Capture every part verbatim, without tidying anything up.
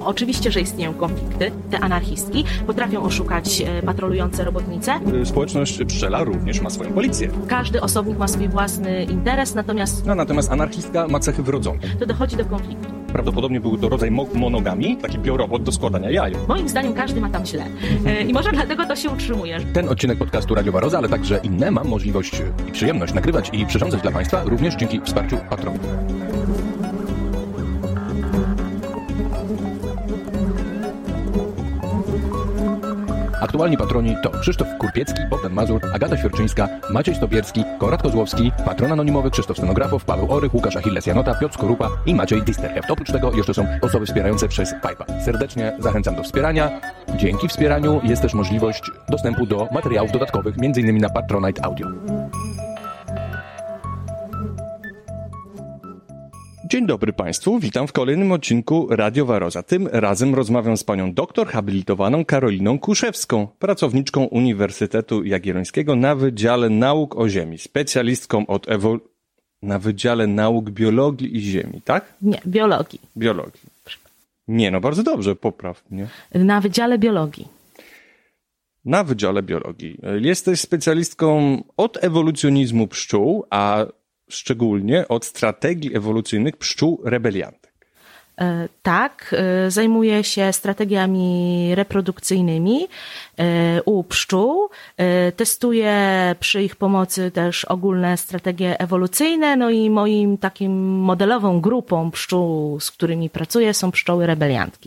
Oczywiście, że istnieją konflikty. Te anarchistki potrafią oszukać patrolujące robotnice. Społeczność pszczela również ma swoją policję. Każdy osobnik ma swój własny interes, natomiast... No, natomiast anarchistka ma cechy wrodzone. To dochodzi do konfliktu. Prawdopodobnie był to rodzaj mo- monogami, taki biorobot do składania jaj. Moim zdaniem każdy ma tam źle. I może dlatego to się utrzymuje. Ten odcinek podcastu Radiowa Roza, ale także inne mam możliwość i przyjemność nagrywać i przyrządzać dla Państwa również dzięki wsparciu patronów. Aktualni patroni to Krzysztof Kurpiecki, Bogdan Mazur, Agata Świerczyńska, Maciej Stopierski, Konrad Kozłowski, patron anonimowy Krzysztof Stenografow, Paweł Orych, Łukasz Achilles Janota, Piotr Skorupa i Maciej Disterheft. Oprócz tego jeszcze są osoby wspierające przez PayPal. Serdecznie zachęcam do wspierania. Dzięki wspieraniu jest też możliwość dostępu do materiałów dodatkowych, między innymi na Patronite Audio. Dzień dobry Państwu, witam w kolejnym odcinku Radiowa Roza. Tym razem rozmawiam z panią doktor habilitowaną Karoliną Kuszewską, pracowniczką Uniwersytetu Jagiellońskiego na Wydziale Nauk o Ziemi, specjalistką od ewol... na Wydziale Nauk Biologii i Ziemi, tak? Nie, biologii. Biologii. Nie, no bardzo dobrze, popraw mnie. Na Wydziale Biologii. Na Wydziale Biologii. Jesteś specjalistką od ewolucjonizmu pszczół, a szczególnie od strategii ewolucyjnych pszczół rebeliantek. E, tak, e, zajmuję się strategiami reprodukcyjnymi e, u pszczół. E, testuję przy ich pomocy też ogólne strategie ewolucyjne, no i moim takim modelową grupą pszczół, z którymi pracuję, są pszczoły rebeliantki.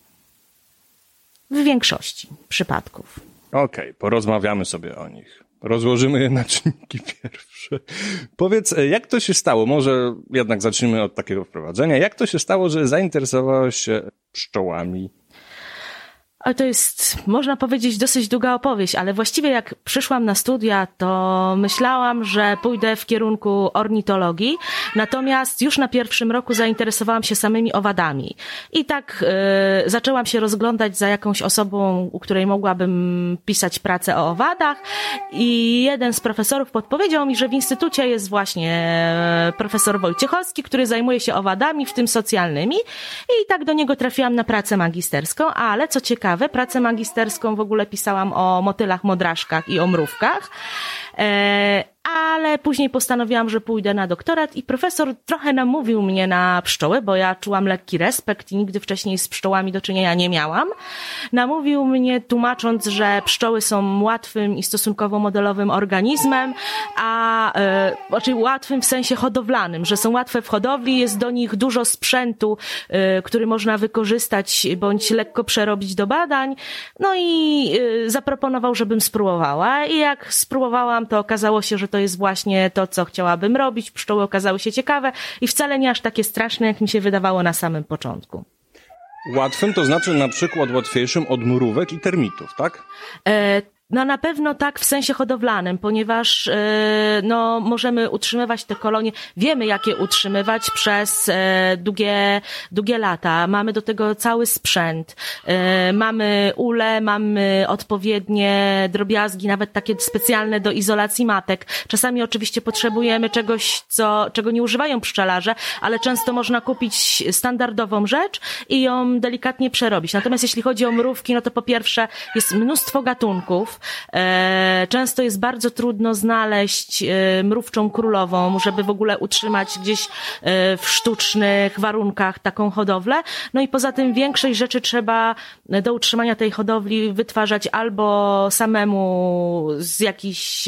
W większości przypadków. Okej, okay, porozmawiamy sobie o nich. Rozłożymy je na czynniki pierwsze. Powiedz, jak to się stało? Może jednak zacznijmy od takiego wprowadzenia. Jak to się stało, że zainteresowałaś się pszczołami? O, to jest, można powiedzieć, dosyć długa opowieść, ale właściwie jak przyszłam na studia, to myślałam, że pójdę w kierunku ornitologii, natomiast już na pierwszym roku zainteresowałam się samymi owadami. I tak y, zaczęłam się rozglądać za jakąś osobą, u której mogłabym pisać pracę o owadach i jeden z profesorów podpowiedział mi, że w instytucie jest właśnie profesor Wojciechowski, który zajmuje się owadami, w tym socjalnymi, i tak do niego trafiłam na pracę magisterską, ale co ciekawe, pracę magisterską w ogóle pisałam o motylach, modraszkach i o mrówkach, e, ale później postanowiłam, że pójdę na doktorat i profesor trochę namówił mnie na pszczoły, bo ja czułam lekki respekt i nigdy wcześniej z pszczołami do czynienia nie miałam. Namówił mnie tłumacząc, że pszczoły są łatwym i stosunkowo modelowym organizmem, a e, znaczy łatwym w sensie hodowlanym, że są łatwe w hodowli, jest do nich dużo sprzętu, e, który można wykorzystać bądź lekko przerobić do badań. No i e, zaproponował, żebym spróbowała i jak spróbowałam, to okazało się, że to jest właśnie to, co chciałabym robić. Pszczoły okazały się ciekawe i wcale nie aż takie straszne, jak mi się wydawało na samym początku. Łatwym to znaczy na przykład łatwiejszym od mrówek i termitów, tak? E, No na pewno tak w sensie hodowlanym, ponieważ e, no możemy utrzymywać te kolonie, wiemy jak je utrzymywać przez e, długie, długie lata. Mamy do tego cały sprzęt, e, mamy ule, mamy odpowiednie drobiazgi, nawet takie specjalne do izolacji matek. Czasami oczywiście potrzebujemy czegoś, co, czego nie używają pszczelarze, ale często można kupić standardową rzecz i ją delikatnie przerobić. Natomiast jeśli chodzi o mrówki, no to po pierwsze jest mnóstwo gatunków. Często jest bardzo trudno znaleźć mrówczą królową, żeby w ogóle utrzymać gdzieś w sztucznych warunkach taką hodowlę. No i poza tym większość rzeczy trzeba do utrzymania tej hodowli wytwarzać albo samemu z jakichś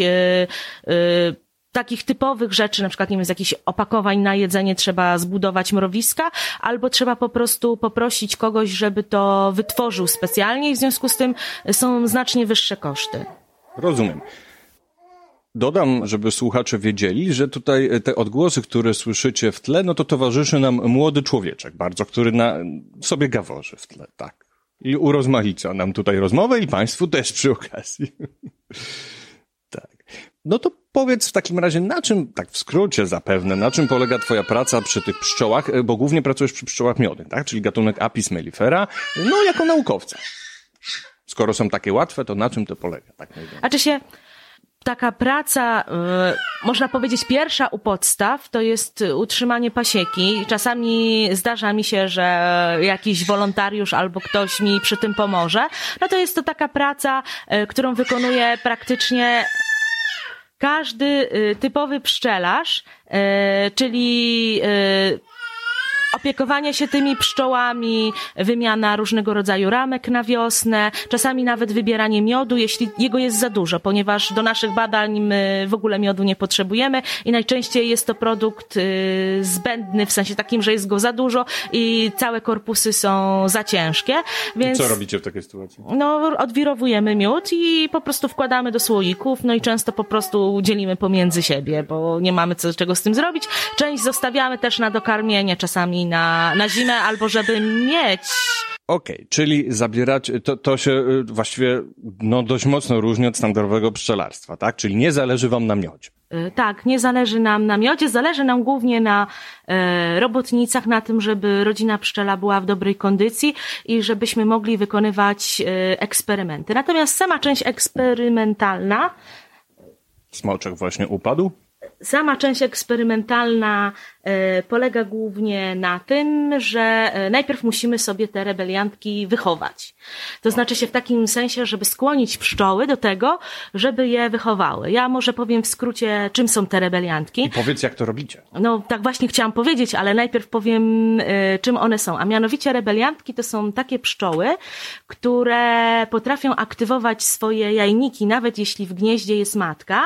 takich typowych rzeczy, na przykład nie wiem, z jakichś opakowań na jedzenie trzeba zbudować mrowiska, albo trzeba po prostu poprosić kogoś, żeby to wytworzył specjalnie i w związku z tym są znacznie wyższe koszty. Rozumiem. Dodam, żeby słuchacze wiedzieli, że tutaj te odgłosy, które słyszycie w tle, no to towarzyszy nam młody człowieczek bardzo, który na sobie gaworzy w tle, tak. I urozmaica nam tutaj rozmowę i państwu też przy okazji. Tak. No to powiedz w takim razie, na czym, tak w skrócie zapewne, na czym polega twoja praca przy tych pszczołach, bo głównie pracujesz przy pszczołach miodnych, tak? Czyli gatunek Apis mellifera, no jako naukowca. Skoro są takie łatwe, to na czym to polega? Tak A czy się... taka praca, można powiedzieć pierwsza u podstaw, to jest utrzymanie pasieki. Czasami zdarza mi się, że jakiś wolontariusz albo ktoś mi przy tym pomoże. No to jest to taka praca, którą wykonuje praktycznie każdy typowy pszczelarz, czyli opiekowanie się tymi pszczołami, wymiana różnego rodzaju ramek na wiosnę, czasami nawet wybieranie miodu, jeśli jego jest za dużo, ponieważ do naszych badań my w ogóle miodu nie potrzebujemy i najczęściej jest to produkt y, zbędny, w sensie takim, że jest go za dużo i całe korpusy są za ciężkie. Więc, I co robicie w takiej sytuacji? No, odwirowujemy miód i po prostu wkładamy do słoików, no i często po prostu dzielimy pomiędzy siebie, bo nie mamy co, czego z tym zrobić. Część zostawiamy też na dokarmienie, czasami na, na zimę, albo żeby mieć. Okej, okay, czyli zabierać, to, to się właściwie no, dość mocno różni od standardowego pszczelarstwa, tak? Czyli nie zależy wam na miodzie. Tak, nie zależy nam na miodzie, zależy nam głównie na e, robotnicach, na tym, żeby rodzina pszczela była w dobrej kondycji i żebyśmy mogli wykonywać e, eksperymenty. Natomiast sama część eksperymentalna... Smoczek właśnie upadł? Sama część eksperymentalna e, polega głównie na tym, że e, najpierw musimy sobie te rebeliantki wychować. To znaczy się w takim sensie, żeby skłonić pszczoły do tego, żeby je wychowały. Ja może powiem w skrócie, czym są te rebeliantki. I powiedz, jak to robicie. No tak właśnie chciałam powiedzieć, ale najpierw powiem, e, czym one są. A mianowicie rebeliantki to są takie pszczoły, które potrafią aktywować swoje jajniki, nawet jeśli w gnieździe jest matka,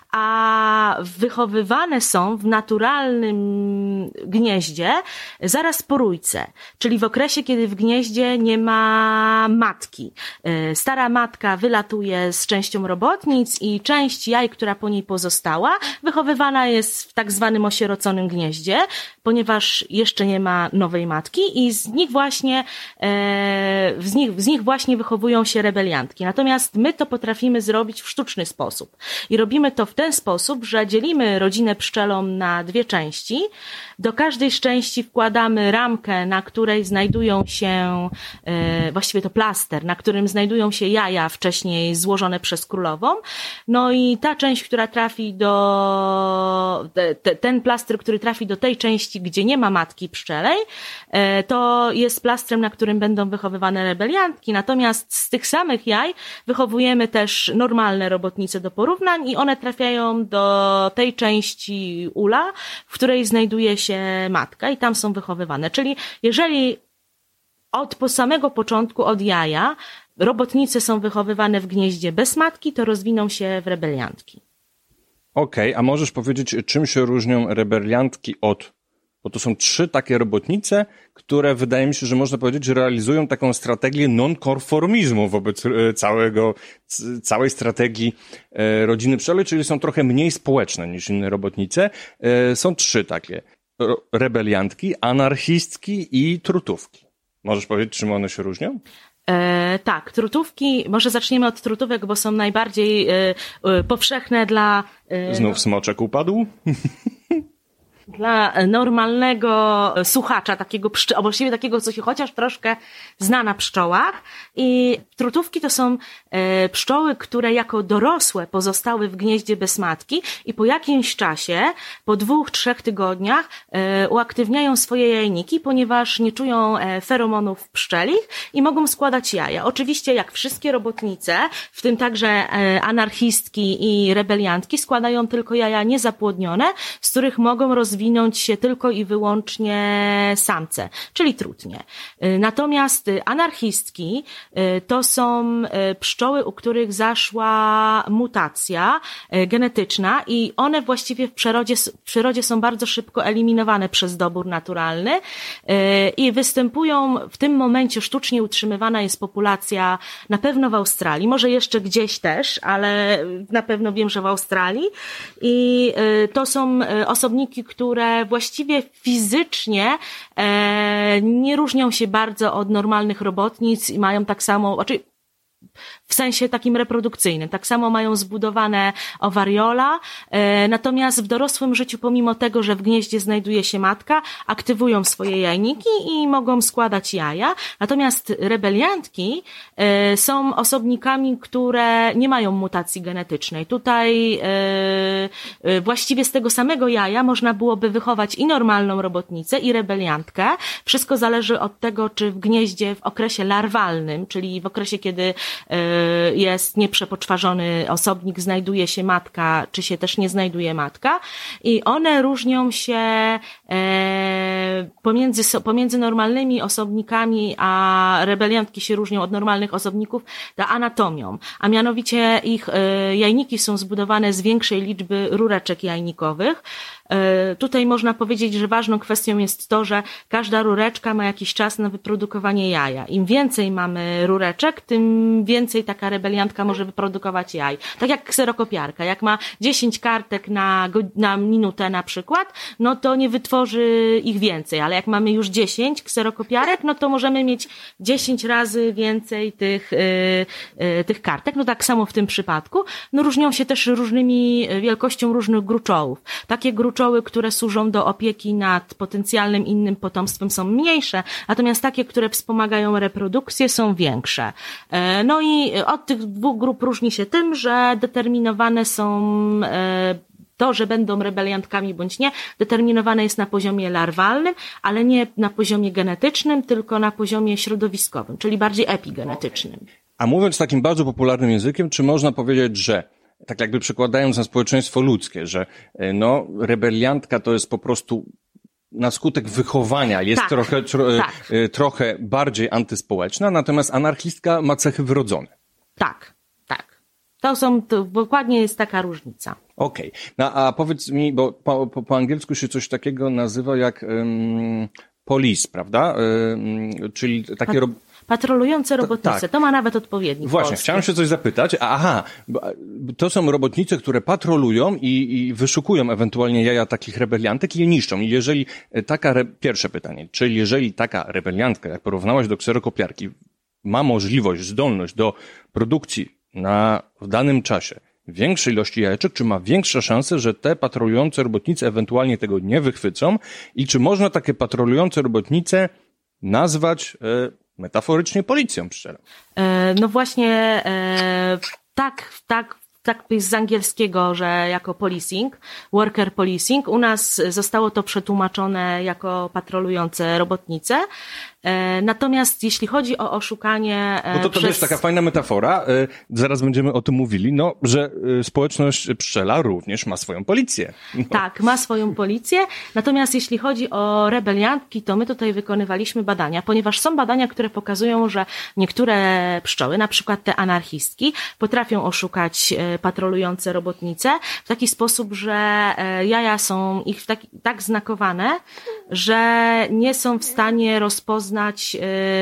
a wychowywane są w naturalnym gnieździe zaraz po rójce, czyli w okresie, kiedy w gnieździe nie ma matki. Stara matka wylatuje z częścią robotnic i część jaj, która po niej pozostała, wychowywana jest w tak zwanym osieroconym gnieździe, ponieważ jeszcze nie ma nowej matki i z nich właśnie z nich, z nich właśnie wychowują się rebeliantki. Natomiast my to potrafimy zrobić w sztuczny sposób i robimy to w ten sposób, że dzielimy rodzinę pszczelą na dwie części. Do każdej z części wkładamy ramkę, na której znajdują się, e, właściwie to plaster, na którym znajdują się jaja wcześniej złożone przez królową. No i ta część, która trafi do, te, ten plaster, który trafi do tej części, gdzie nie ma matki pszczelej, e, to jest plastrem, na którym będą wychowywane rebeliantki. Natomiast z tych samych jaj wychowujemy też normalne robotnice do porównań i one trafiają do tej części ula, w której znajduje się matka i tam są wychowywane. Czyli jeżeli od po samego początku, od jaja, robotnice są wychowywane w gnieździe bez matki, to rozwiną się w rebeliantki. Okej, okay, a możesz powiedzieć, czym się różnią rebeliantki od... Bo to są trzy takie robotnice, które wydaje mi się, że można powiedzieć, że realizują taką strategię nonkonformizmu wobec całego, całej strategii rodziny pszczelej, czyli są trochę mniej społeczne niż inne robotnice. Są trzy takie. Rebeliantki, anarchistki i trutówki. Możesz powiedzieć, czym one się różnią? E, tak, trutówki, może zaczniemy od trutówek, bo są najbardziej e, e, powszechne dla... E, Znów smoczek upadł? Dla normalnego słuchacza, takiego pszczo- a właściwie takiego, co się chociaż troszkę zna na pszczołach. I trutówki to są e, pszczoły, które jako dorosłe pozostały w gnieździe bez matki i po jakimś czasie, po dwóch, trzech tygodniach e, uaktywniają swoje jajniki, ponieważ nie czują e, feromonów pszczelich i mogą składać jaja. Oczywiście jak wszystkie robotnice, w tym także e, anarchistki i rebeliantki, składają tylko jaja niezapłodnione, z których mogą rozwijać rozwinąć się tylko i wyłącznie samce, czyli trutnie. Natomiast anarchistki to są pszczoły, u których zaszła mutacja genetyczna i one właściwie w przyrodzie, w przyrodzie są bardzo szybko eliminowane przez dobór naturalny i występują w tym momencie, sztucznie utrzymywana jest populacja na pewno w Australii, może jeszcze gdzieś też, ale na pewno wiem, że w Australii i to są osobniki, które właściwie fizycznie e, nie różnią się bardzo od normalnych robotnic i mają tak samo, znaczy w sensie takim reprodukcyjnym. Tak samo mają zbudowane owariola, e, natomiast w dorosłym życiu, pomimo tego, że w gnieździe znajduje się matka, aktywują swoje jajniki i mogą składać jaja. Natomiast rebeliantki e, są osobnikami, które nie mają mutacji genetycznej. Tutaj e, e, właściwie z tego samego jaja można byłoby wychować i normalną robotnicę, i rebeliantkę. Wszystko zależy od tego, czy w gnieździe w okresie larwalnym, czyli w okresie, kiedy jest nieprzepoczwarzony osobnik, znajduje się matka, czy się też nie znajduje matka. I one różnią się pomiędzy, pomiędzy normalnymi osobnikami, a rebeliantki się różnią od normalnych osobników ta anatomią. A mianowicie ich jajniki są zbudowane z większej liczby rureczek jajnikowych. Tutaj można powiedzieć, że ważną kwestią jest to, że każda rureczka ma jakiś czas na wyprodukowanie jaja. Im więcej mamy rureczek, tym więcej taka rebeliantka może wyprodukować jaj. Tak jak kserokopiarka. Jak ma dziesięć kartek na, na minutę na przykład, no to nie wytworzy ich więcej. Ale jak mamy już dziesięć kserokopiarek, no to możemy mieć dziesięć razy więcej tych, yy, yy, tych kartek. No tak samo w tym przypadku. No różnią się też różnymi wielkością różnych gruczołów. Takie gruczoły, które służą do opieki nad potencjalnym innym potomstwem, są mniejsze, natomiast takie, które wspomagają reprodukcję, są większe. No i od tych dwóch grup różni się tym, że determinowane są to, że będą rebeliantkami bądź nie, determinowane jest na poziomie larwalnym, ale nie na poziomie genetycznym, tylko na poziomie środowiskowym, czyli bardziej epigenetycznym. A mówiąc takim bardzo popularnym językiem, czy można powiedzieć, że tak jakby przekładając na społeczeństwo ludzkie, że no rebeliantka to jest po prostu na skutek wychowania, jest tak, trochę, tro, tak. trochę bardziej antyspołeczna, natomiast anarchistka ma cechy wrodzone. Tak, tak. To są, to dokładnie jest taka różnica. Okej. Okay. No a powiedz mi, bo po, po, po angielsku się coś takiego nazywa jak um, police, prawda? Um, czyli takie... Ro... Patrolujące robotnice, to, tak. To ma nawet odpowiednik. Właśnie, polski. Chciałem się coś zapytać. Aha, to są robotnice, które patrolują i, i wyszukują ewentualnie jaja takich rebeliantek i je niszczą. I jeżeli taka, re... pierwsze pytanie, czyli jeżeli taka rebeliantka, jak porównałaś do kserokopiarki, ma możliwość, zdolność do produkcji na, w danym czasie większej ilości jajeczek, czy ma większe szanse, że te patrolujące robotnice ewentualnie tego nie wychwycą i czy można takie patrolujące robotnice nazwać e, metaforycznie policją pszczelą? E, no właśnie e, tak, tak, tak jest z angielskiego, że jako policing, worker policing. U nas zostało to przetłumaczone jako patrolujące robotnice. Natomiast jeśli chodzi o oszukanie... Bo to, to przez... jest taka fajna metafora, zaraz będziemy o tym mówili, no, że społeczność pszczela również ma swoją policję. No. Tak, ma swoją policję, natomiast jeśli chodzi o rebeliantki, to my tutaj wykonywaliśmy badania, ponieważ są badania, które pokazują, że niektóre pszczoły, na przykład te anarchistki, potrafią oszukać patrolujące robotnice w taki sposób, że jaja są ich tak, tak znakowane, że nie są w stanie rozpoznać znać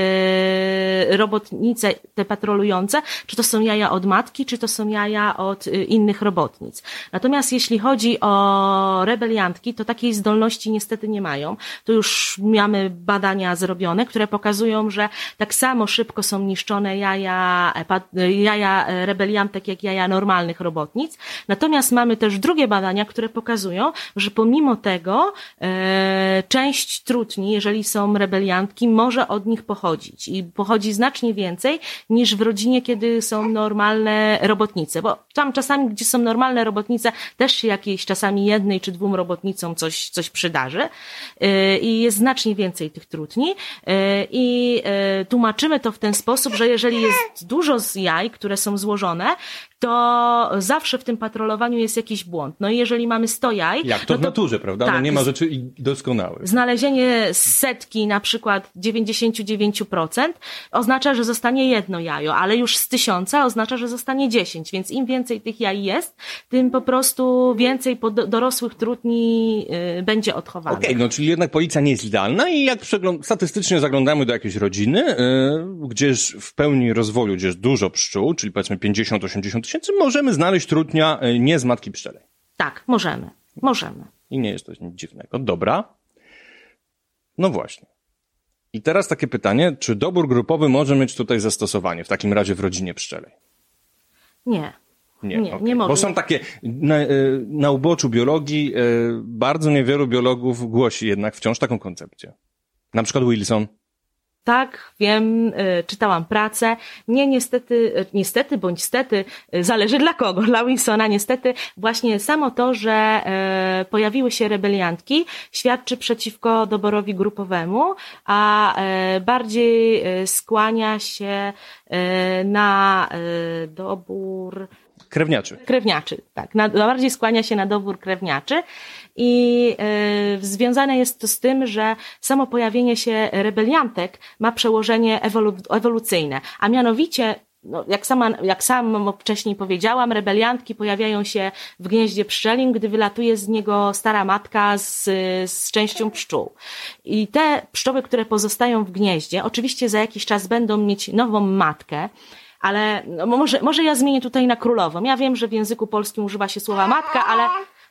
yy, robotnice te patrolujące, czy to są jaja od matki, czy to są jaja od y, innych robotnic. Natomiast jeśli chodzi o rebeliantki, to takiej zdolności niestety nie mają. Tu już mamy badania zrobione, które pokazują, że tak samo szybko są niszczone jaja, pa, jaja rebeliantek, jak jaja normalnych robotnic. Natomiast mamy też drugie badania, które pokazują, że pomimo tego yy, część trutni, jeżeli są rebeliantki, może od nich pochodzić i pochodzi znacznie więcej niż w rodzinie, kiedy są normalne robotnice, bo tam czasami, gdzie są normalne robotnice, też się jakiejś czasami jednej czy dwóm robotnicom coś, coś przydarzy i jest znacznie więcej tych trutni i tłumaczymy to w ten sposób, że jeżeli jest dużo z jaj, które są złożone, to zawsze w tym patrolowaniu jest jakiś błąd. No i jeżeli mamy sto jaj... Jak to no w naturze, prawda? Tak, no nie ma rzeczy doskonałych. Znalezienie setki, na przykład dziewięćdziesiąt dziewięć procent oznacza, że zostanie jedno jajo, ale już z tysiąca oznacza, że zostanie dziesięć, więc im więcej tych jaj jest, tym po prostu więcej dorosłych trutni yy, będzie odchowanych. Okej, okay, no czyli jednak policja nie jest idealna i jak przegląd- statystycznie zaglądamy do jakiejś rodziny, yy, gdzie jest w pełni rozwoju, gdzie jest dużo pszczół, czyli powiedzmy pięćdziesiąt osiemdziesiąt tysięcy, możemy znaleźć trutnia yy, nie z matki pszczelej. Tak, możemy, możemy. I nie jest to nic dziwnego. Dobra. No właśnie. I teraz takie pytanie, czy dobór grupowy może mieć tutaj zastosowanie, w takim razie w rodzinie pszczelej? Nie. Nie, nie, okay. nie mogę. Bo są takie, na, na uboczu biologii bardzo niewielu biologów głosi jednak wciąż taką koncepcję. Na przykład Wilson. Tak, wiem, czytałam pracę. Nie, niestety, niestety bądź stety, zależy dla kogo. Dla Wilsona niestety właśnie samo to, że pojawiły się rebeliantki, świadczy przeciwko doborowi grupowemu, a bardziej skłania się na dobór Krewniaczy. Krewniaczy, tak. Na, bardziej skłania się na dobór krewniaczy i y, związane jest to z tym, że samo pojawienie się rebeliantek ma przełożenie ewolu, ewolucyjne, a mianowicie, no, jak, sama, jak sam wcześniej powiedziałam, rebeliantki pojawiają się w gnieździe pszczelim, gdy wylatuje z niego stara matka z, z częścią pszczół. I te pszczoły, które pozostają w gnieździe, oczywiście za jakiś czas będą mieć nową matkę, ale no może, może ja zmienię tutaj na królową. Ja wiem, że w języku polskim używa się słowa matka, ale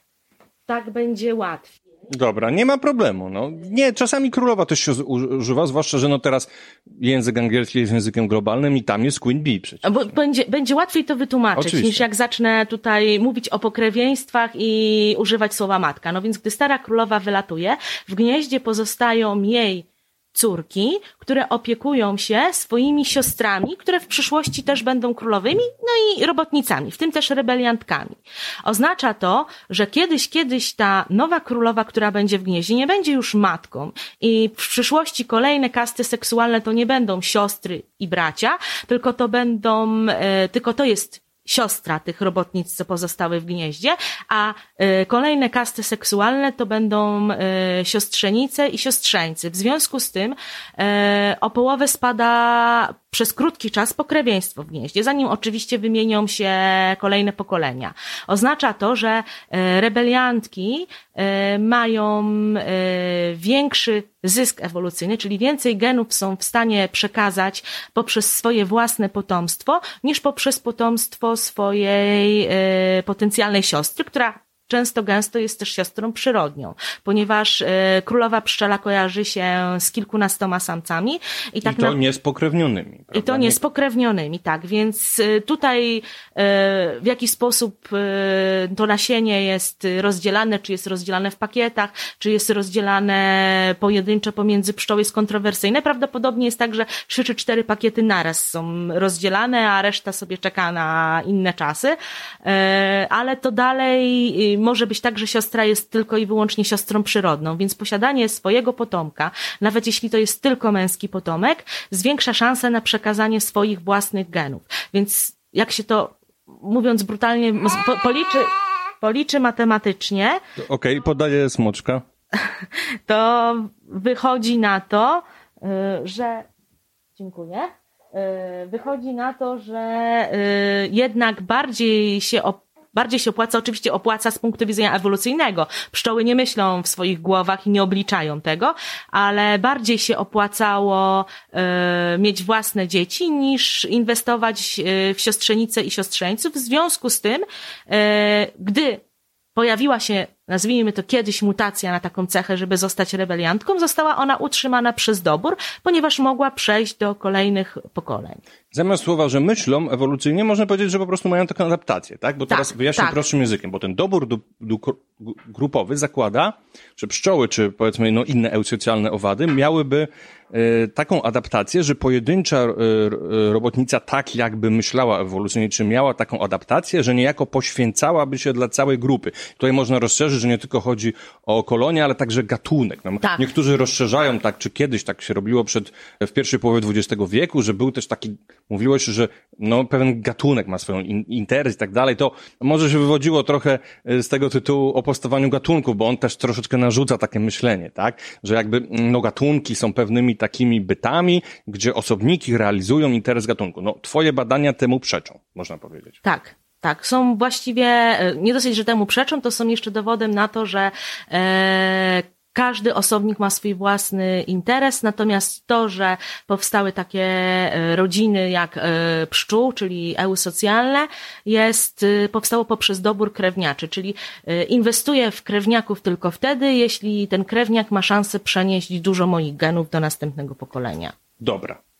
tak będzie łatwiej. Dobra, nie ma problemu. No. Nie, czasami królowa też się używa, zwłaszcza, że no teraz język angielski jest językiem globalnym i tam jest Queen Bee przecież. Bo będzie, będzie łatwiej to wytłumaczyć, Oczywiście. niż jak zacznę tutaj mówić o pokrewieństwach i używać słowa matka. No więc gdy stara królowa wylatuje, w gnieździe pozostają jej córki, które opiekują się swoimi siostrami, które w przyszłości też będą królowymi, no i robotnicami, w tym też rebeliantkami. Oznacza to, że kiedyś, kiedyś ta nowa królowa, która będzie w gnieździe, nie będzie już matką i w przyszłości kolejne kasty seksualne to nie będą siostry i bracia, tylko to będą, e, tylko to jest siostra tych robotnic, co pozostały w gnieździe, a y, kolejne kasty seksualne to będą y, siostrzenice i siostrzeńcy. W związku z tym y, o połowę spada przez krótki czas pokrewieństwo w gnieździe, zanim oczywiście wymienią się kolejne pokolenia. Oznacza to, że y, rebeliantki y, mają y, większy zysk ewolucyjny, czyli więcej genów są w stanie przekazać poprzez swoje własne potomstwo, niż poprzez potomstwo swojej y, potencjalnej siostry, która często gęsto jest też siostrą przyrodnią, ponieważ y, królowa pszczela kojarzy się z kilkunastoma samcami. I, tak I to na... nie z pokrewnionymi. Prawda? I to nie z pokrewnionymi, tak. Więc y, tutaj y, w jaki sposób y, to nasienie jest rozdzielane, czy jest rozdzielane w pakietach, czy jest rozdzielane pojedynczo pomiędzy pszczoły, jest kontrowersyjne. Prawdopodobnie jest tak, że trzy czy cztery pakiety naraz są rozdzielane, a reszta sobie czeka na inne czasy. Y, ale to dalej y, może być tak, że siostra jest tylko i wyłącznie siostrą przyrodną, więc posiadanie swojego potomka, nawet jeśli to jest tylko męski potomek, zwiększa szansę na przekazanie swoich własnych genów. Więc jak się to, mówiąc brutalnie, po, policzy, policzy matematycznie... Okej, okay, podaję smoczka. To wychodzi na to, że... Dziękuję. Wychodzi na to, że jednak bardziej się op- Bardziej się opłaca, oczywiście opłaca z punktu widzenia ewolucyjnego. Pszczoły nie myślą w swoich głowach i nie obliczają tego, ale bardziej się opłacało e, mieć własne dzieci niż inwestować e, w siostrzenice i siostrzeńców. W związku z tym, e, gdy pojawiła się, nazwijmy to kiedyś, mutacja na taką cechę, żeby zostać rebeliantką, została ona utrzymana przez dobór, ponieważ mogła przejść do kolejnych pokoleń. Zamiast słowa, że myślą ewolucyjnie, można powiedzieć, że po prostu mają taką adaptację, tak? Bo teraz tak, wyjaśnię tak. prostszym językiem, bo ten dobór du, du, grupowy zakłada, że pszczoły, czy powiedzmy no, inne eusocjalne owady miałyby e, taką adaptację, że pojedyncza e, robotnica tak jakby myślała ewolucyjnie, czy miała taką adaptację, że niejako poświęcałaby się dla całej grupy. Tutaj można rozszerzyć, że nie tylko chodzi o kolonię, ale także gatunek. No, tak. Niektórzy rozszerzają tak, czy kiedyś tak się robiło przed, w pierwszej połowie dwudziestego wieku, że był też taki, mówiło się, że no, pewien gatunek ma swoją in, interes i tak dalej. To może się wywodziło trochę z tego tytułu o powstawaniu gatunku, bo on też troszeczkę narzuca takie myślenie, tak? Że jakby no, gatunki są pewnymi takimi bytami, gdzie osobniki realizują interes gatunku. No, twoje badania temu przeczą, można powiedzieć. Tak. Tak, są właściwie, nie dosyć, że temu przeczą, to są jeszcze dowodem na to, że e, każdy osobnik ma swój własny interes, natomiast to, że powstały takie rodziny jak e, pszczół, czyli eusocjalne, jest, powstało poprzez dobór krewniaczy, czyli e, inwestuję w krewniaków tylko wtedy, jeśli ten krewniak ma szansę przenieść dużo moich genów do następnego pokolenia. Dobra.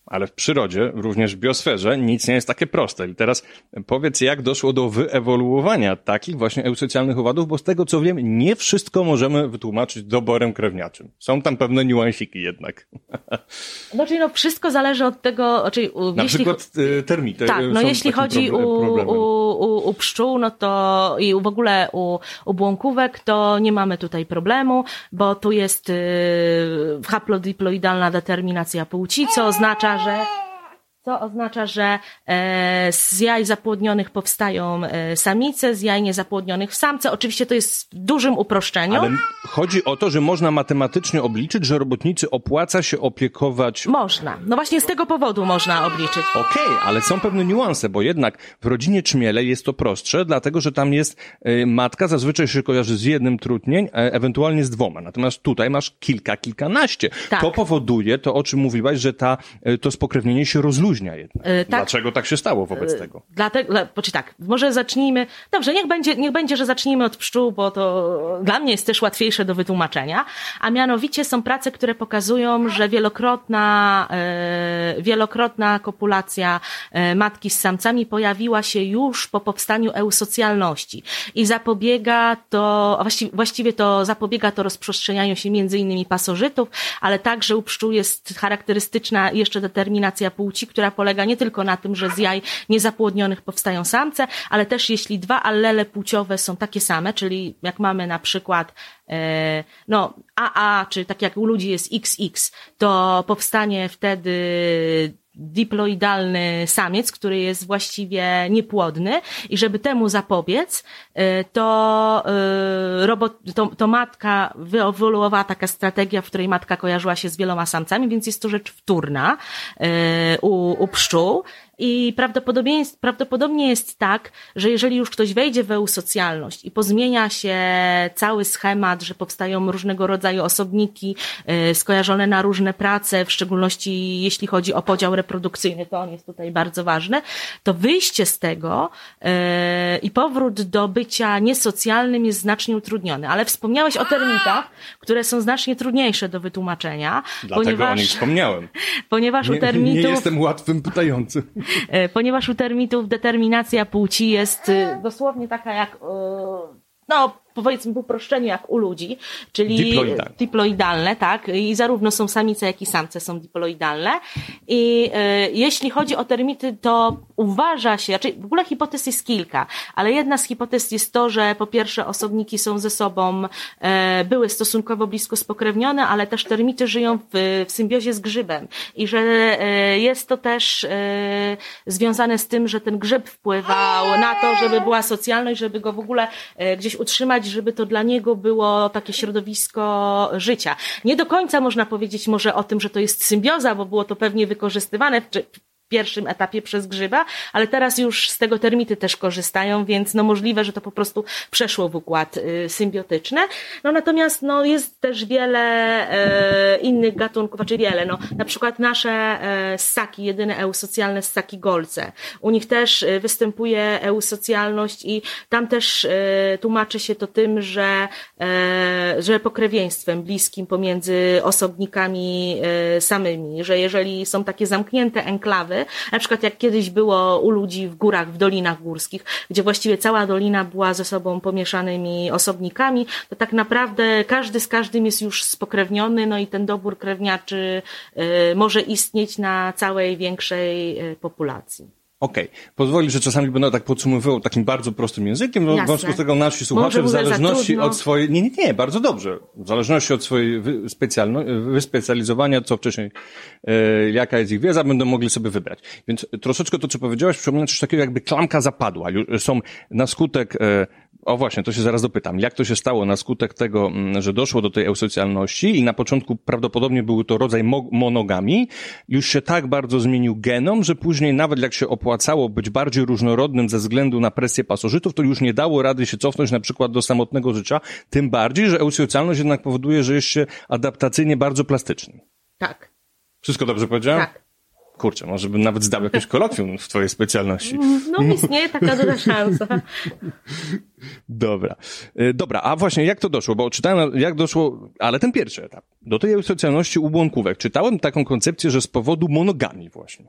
ale w przyrodzie, również w biosferze, nic nie jest takie proste. I teraz powiedz, jak doszło do wyewoluowania takich właśnie eusocjalnych owadów, bo z tego co wiem, nie wszystko możemy wytłumaczyć doborem krewniaczym. Są tam pewne niuansiki jednak. No, czyli no wszystko zależy od tego, czyli na jeśli, przykład termity. Tak, no jeśli chodzi problem, u, u, u, u pszczół, no to i w ogóle u, u błąkówek, to nie mamy tutaj problemu, bo tu jest y, haplodiploidalna determinacja płci, co oznacza, że co oznacza, że e, z jaj zapłodnionych powstają e, samice, z jaj niezapłodnionych samce. Oczywiście to jest w dużym uproszczeniu. Ale chodzi o to, że można matematycznie obliczyć, że robotnicy opłaca się opiekować... Można. No właśnie z tego powodu można obliczyć. Okej, okay, ale są pewne niuanse, bo jednak w rodzinie czmiele jest to prostsze, dlatego że tam jest e, matka, zazwyczaj się kojarzy z jednym trutnień, e, ewentualnie z dwoma. Natomiast tutaj masz kilka, kilkanaście. Tak. To powoduje to, o czym mówiłaś, że ta, e, to spokrewnienie się rozluźnia. Jednak. Yy, tak. Dlaczego tak się stało wobec yy, tego? Dlatego, dla, poczy tak, może zacznijmy, dobrze, niech będzie, niech będzie, że zacznijmy od pszczół, bo to dla mnie jest też łatwiejsze do wytłumaczenia, a mianowicie są prace, które pokazują, że wielokrotna, yy, wielokrotna kopulacja yy, matki z samcami pojawiła się już po powstaniu eusocjalności i zapobiega to, a właściwie, właściwie to zapobiega to rozprzestrzenianiu się między innymi pasożytów, ale także u pszczół jest charakterystyczna jeszcze determinacja płci, która polega nie tylko na tym, że z jaj niezapłodnionych powstają samce, ale też jeśli dwa allele płciowe są takie same, czyli jak mamy na przykład e, no A A, czy tak jak u ludzi jest X X, to powstanie wtedy diploidalny samiec, który jest właściwie niepłodny i żeby temu zapobiec, to, robot, to, to matka wyewoluowała taka strategia, w której matka kojarzyła się z wieloma samcami, więc jest to rzecz wtórna u, u pszczół. I prawdopodobnie, prawdopodobnie jest tak, że jeżeli już ktoś wejdzie w eusocjalność i pozmienia się cały schemat, że powstają różnego rodzaju osobniki yy, skojarzone na różne prace, w szczególności jeśli chodzi o podział reprodukcyjny, to on jest tutaj bardzo ważny, to wyjście z tego yy, i powrót do bycia niesocjalnym jest znacznie utrudniony. Ale wspomniałeś o termitach, które są znacznie trudniejsze do wytłumaczenia. Dlatego ponieważ, o nich wspomniałem. Ponieważ nie, u termitów... Nie jestem łatwym pytającym. Ponieważ u termitów determinacja płci jest dosłownie taka jak, no powiedzmy w uproszczeniu jak u ludzi, czyli diploidalne. diploidalne, tak, i zarówno są samice, jak i samce są diploidalne. I y, jeśli chodzi o termity, to uważa się, znaczy w ogóle hipotez jest kilka, ale jedna z hipotez jest to, że po pierwsze osobniki są ze sobą, y, były stosunkowo blisko spokrewnione, ale też termity żyją w, w symbiozie z grzybem i że y, jest to też y, związane z tym, że ten grzyb wpływał na to, żeby była socjalność, żeby go w ogóle y, gdzieś utrzymać, żeby to dla niego było takie środowisko życia. Nie do końca można powiedzieć może o tym, że to jest symbioza, bo było to pewnie wykorzystywane w pierwszym etapie przez grzyba, ale teraz już z tego termity też korzystają, więc no możliwe, że to po prostu przeszło w układ y, symbiotyczny. No natomiast no jest też wiele e, innych gatunków, znaczy wiele, no na przykład nasze e, ssaki, jedyne eusocjalne ssaki golce. U nich też e, występuje eusocjalność i tam też e, tłumaczy się to tym, że, e, że pokrewieństwem bliskim pomiędzy osobnikami e, samymi, że jeżeli są takie zamknięte enklawy, na przykład jak kiedyś było u ludzi w górach, w dolinach górskich, gdzie właściwie cała dolina była ze sobą pomieszanymi osobnikami, to tak naprawdę każdy z każdym jest już spokrewniony, no i ten dobór krewniaczy y, może istnieć na całej większej y, populacji. Okej. Okay. Pozwoli, że czasami będę tak podsumowywał takim bardzo prostym językiem, no w związku z tego nasi słuchacze w zależności od swojej... Nie, nie, nie, bardzo dobrze. W zależności od swojej wyspecjalizowania, co wcześniej, e, jaka jest ich wiedza, będą mogli sobie wybrać. Więc troszeczkę to, co powiedziałeś, przypomina coś takiego, jakby klamka zapadła. Są na skutek... E, O właśnie, to się zaraz dopytam. Jak to się stało na skutek tego, że doszło do tej eusocjalności i na początku prawdopodobnie był to rodzaj monogami, już się tak bardzo zmienił genom, że później nawet jak się opłacało być bardziej różnorodnym ze względu na presję pasożytów, to już nie dało rady się cofnąć na przykład do samotnego życia, tym bardziej, że eusocjalność jednak powoduje, że jest się adaptacyjnie bardzo plastyczny. Tak. Wszystko dobrze powiedziałem? Tak. Kurczę, może bym nawet zdał jakieś kolokwium w twojej specjalności. No istnieje taka duża szansa. Dobra. Dobra, a właśnie jak to doszło? Bo czytałem, jak doszło, ale ten pierwszy etap, do tej eusocjalności u błąkówek. Czytałem taką koncepcję, że z powodu monogamii właśnie.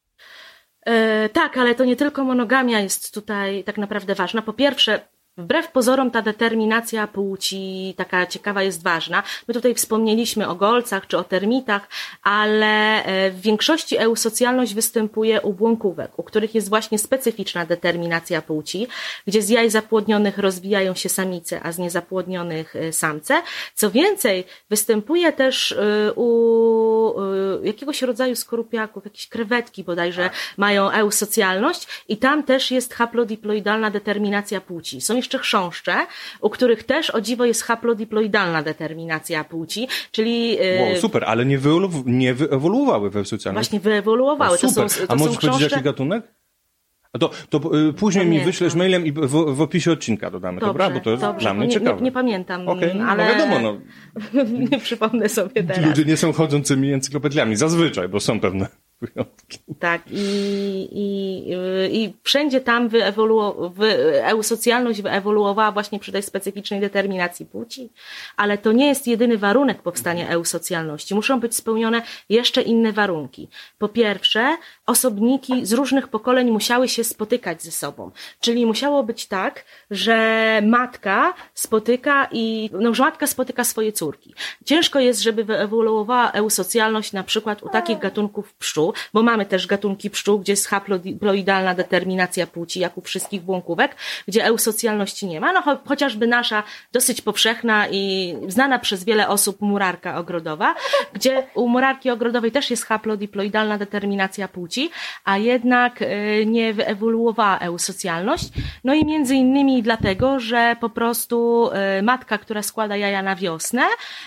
E, tak, ale to nie tylko monogamia jest tutaj tak naprawdę ważna. Po pierwsze, wbrew pozorom ta determinacja płci taka ciekawa jest ważna. My tutaj wspomnieliśmy o golcach czy o termitach, ale w większości eusocjalność występuje u błąkówek, u których jest właśnie specyficzna determinacja płci, gdzie z jaj zapłodnionych rozwijają się samice, a z niezapłodnionych samce. Co więcej, występuje też u jakiegoś rodzaju skorupiaków, jakieś krewetki bodajże mają eusocjalność i tam też jest haplodiploidalna determinacja płci. Są jeszcze chrząszcze, u których też o dziwo jest haplodiploidalna determinacja płci, czyli... Wow, super, ale nie, wyewolu- nie wyewoluowały we socjalności. Właśnie wyewoluowały. No, super. To są, to A możesz są powiedzieć, chrząszcze... jaki gatunek? A to, to y, później Pamiętam. mi wyślesz mailem i w, w opisie odcinka dodamy, Dobrze, dobra? Bo to jest dobrze, dla mnie nie, ciekawe. Nie, nie pamiętam, Okej, okay, no, ale... no wiadomo, no. nie przypomnę sobie teraz. Ludzie nie są chodzącymi encyklopediami, zazwyczaj, bo są pewne wyjątki. Tak, i, i, i wszędzie tam wyewoluo, wy, eusocjalność wyewoluowała właśnie przy tej specyficznej determinacji płci, ale to nie jest jedyny warunek powstania eusocjalności. Muszą być spełnione jeszcze inne warunki. Po pierwsze, osobniki z różnych pokoleń musiały się spotykać ze sobą, czyli musiało być tak, że matka spotyka i, no, że matka spotyka swoje córki. Ciężko jest, żeby wyewoluowała eusocjalność na przykład u takich gatunków pszczół, bo mamy też gatunki pszczół, gdzie jest haplodiploidalna determinacja płci, jak u wszystkich błąkówek, gdzie eusocjalności nie ma. No cho- chociażby nasza dosyć powszechna i znana przez wiele osób murarka ogrodowa, gdzie u murarki ogrodowej też jest haplodiploidalna determinacja płci, a jednak y, nie wyewoluowała eusocjalność. No i między innymi dlatego, że po prostu y, matka, która składa jaja na wiosnę,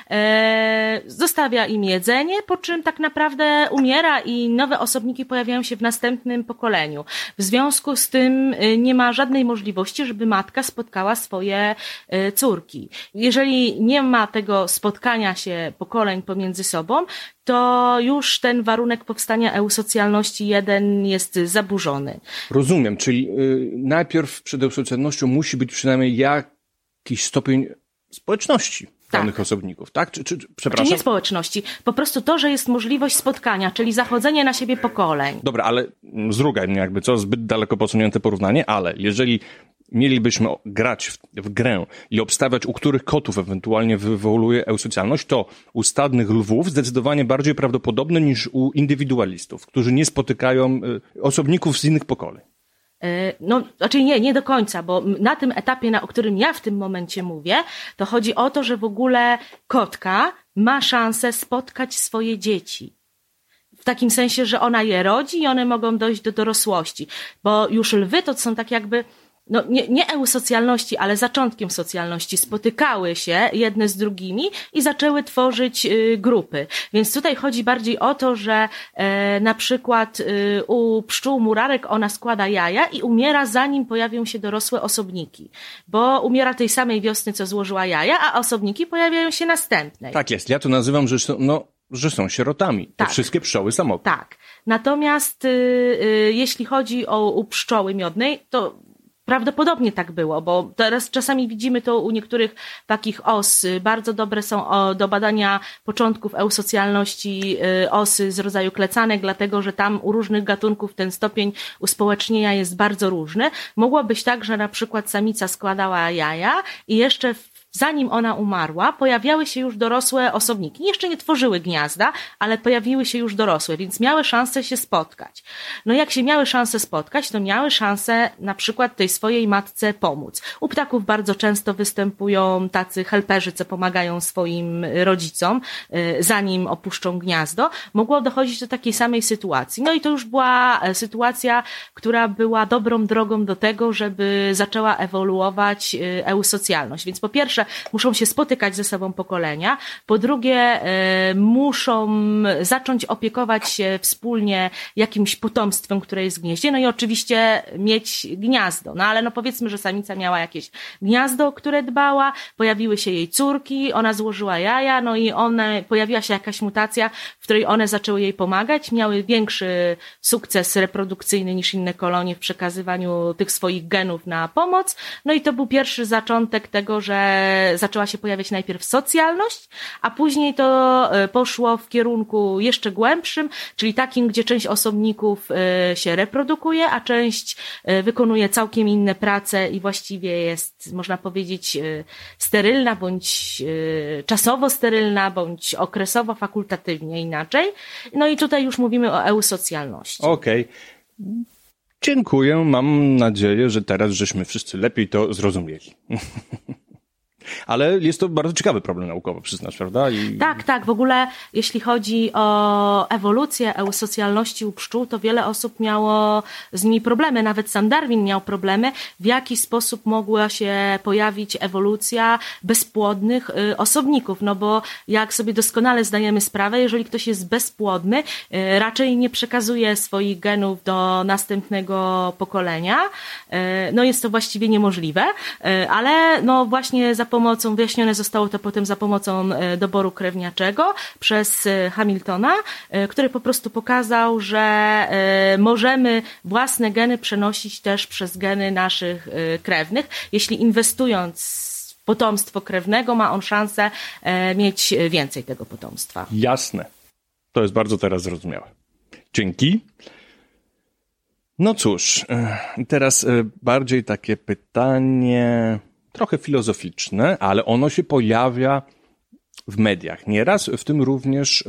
y, zostawia im jedzenie, po czym tak naprawdę umiera i nowe osobniki pojawiają się w następnym pokoleniu. W związku z tym nie ma żadnej możliwości, żeby matka spotkała swoje córki. Jeżeli nie ma tego spotkania się pokoleń pomiędzy sobą, to już ten warunek powstania eusocjalności jeden jest zaburzony. Rozumiem, czyli y, najpierw przed eusocjalnością musi być przynajmniej jakiś stopień społeczności danych tak. osobników, tak? Czy, czy, przepraszam? Czy nie społeczności. Po prostu to, że jest możliwość spotkania, czyli zachodzenie na siebie pokoleń. Dobra, ale zrugaj mnie jakby co, zbyt daleko posunięte porównanie, ale jeżeli mielibyśmy grać w, w grę i obstawiać, u których kotów ewentualnie wywołuje eusocjalność, to u stadnych lwów zdecydowanie bardziej prawdopodobne niż u indywidualistów, którzy nie spotykają y, osobników z innych pokoleń. No, znaczy nie, nie do końca, bo na tym etapie, na, o którym ja w tym momencie mówię, to chodzi o to, że w ogóle kotka ma szansę spotkać swoje dzieci. W takim sensie, że ona je rodzi i one mogą dojść do dorosłości. Bo już lwy to są tak jakby, no nie, nie eusocjalności, ale zaczątkiem socjalności, spotykały się jedne z drugimi i zaczęły tworzyć y, grupy. Więc tutaj chodzi bardziej o to, że e, na przykład y, u pszczół murarek ona składa jaja i umiera zanim pojawią się dorosłe osobniki. Bo umiera tej samej wiosny, co złożyła jaja, a osobniki pojawiają się następnej. Tak jest, ja to nazywam, że są, no, że są sierotami. Te tak. wszystkie pszczoły samotne. Tak. Natomiast y, y, jeśli chodzi o u pszczoły miodnej, to prawdopodobnie tak było, bo teraz czasami widzimy to u niektórych takich os. Bardzo dobre są do badania początków eusocjalności osy z rodzaju klecanek, dlatego że tam u różnych gatunków ten stopień uspołecznienia jest bardzo różny. Mogło być tak, że na przykład samica składała jaja i jeszcze w zanim ona umarła, pojawiały się już dorosłe osobniki. Jeszcze nie tworzyły gniazda, ale pojawiły się już dorosłe, więc miały szansę się spotkać. No jak się miały szansę spotkać, to miały szansę na przykład tej swojej matce pomóc. U ptaków bardzo często występują tacy helperzy, co pomagają swoim rodzicom, zanim opuszczą gniazdo. Mogło dochodzić do takiej samej sytuacji. No i to już była sytuacja, która była dobrą drogą do tego, żeby zaczęła ewoluować eusocjalność. Więc po pierwsze, muszą się spotykać ze sobą pokolenia, po drugie muszą zacząć opiekować się wspólnie jakimś potomstwem, które jest w gnieździe, no i oczywiście mieć gniazdo. No ale no powiedzmy, że samica miała jakieś gniazdo, o które dbała, pojawiły się jej córki, ona złożyła jaja, no i one, pojawiła się jakaś mutacja, w której one zaczęły jej pomagać, miały większy sukces reprodukcyjny niż inne kolonie w przekazywaniu tych swoich genów na pomoc, no i to był pierwszy zaczątek tego, że zaczęła się pojawiać najpierw socjalność, a później to poszło w kierunku jeszcze głębszym, czyli takim, gdzie część osobników się reprodukuje, a część wykonuje całkiem inne prace i właściwie jest, można powiedzieć, sterylna, bądź czasowo sterylna, bądź okresowo, fakultatywnie inaczej. No i tutaj już mówimy o eusocjalności. Okej. Okay. Dziękuję. Mam nadzieję, że teraz żeśmy wszyscy lepiej to zrozumieli. Ale jest to bardzo ciekawy problem naukowy, przyznasz, prawda? I... Tak, tak. W ogóle jeśli chodzi o ewolucję eusocjalności u pszczół, to wiele osób miało z nimi problemy. Nawet sam Darwin miał problemy, w jaki sposób mogła się pojawić ewolucja bezpłodnych y, osobników. No bo jak sobie doskonale zdajemy sprawę, jeżeli ktoś jest bezpłodny, y, raczej nie przekazuje swoich genów do następnego pokolenia. Y, no jest to właściwie niemożliwe, y, ale no właśnie za pomocą, wyjaśnione zostało to potem za pomocą doboru krewniaczego przez Hamiltona, który po prostu pokazał, że możemy własne geny przenosić też przez geny naszych krewnych. Jeśli inwestując w potomstwo krewnego, ma on szansę mieć więcej tego potomstwa. Jasne. To jest bardzo teraz zrozumiałe. Dzięki. No cóż, teraz bardziej takie pytanie... trochę filozoficzne, ale ono się pojawia w mediach nieraz, w tym również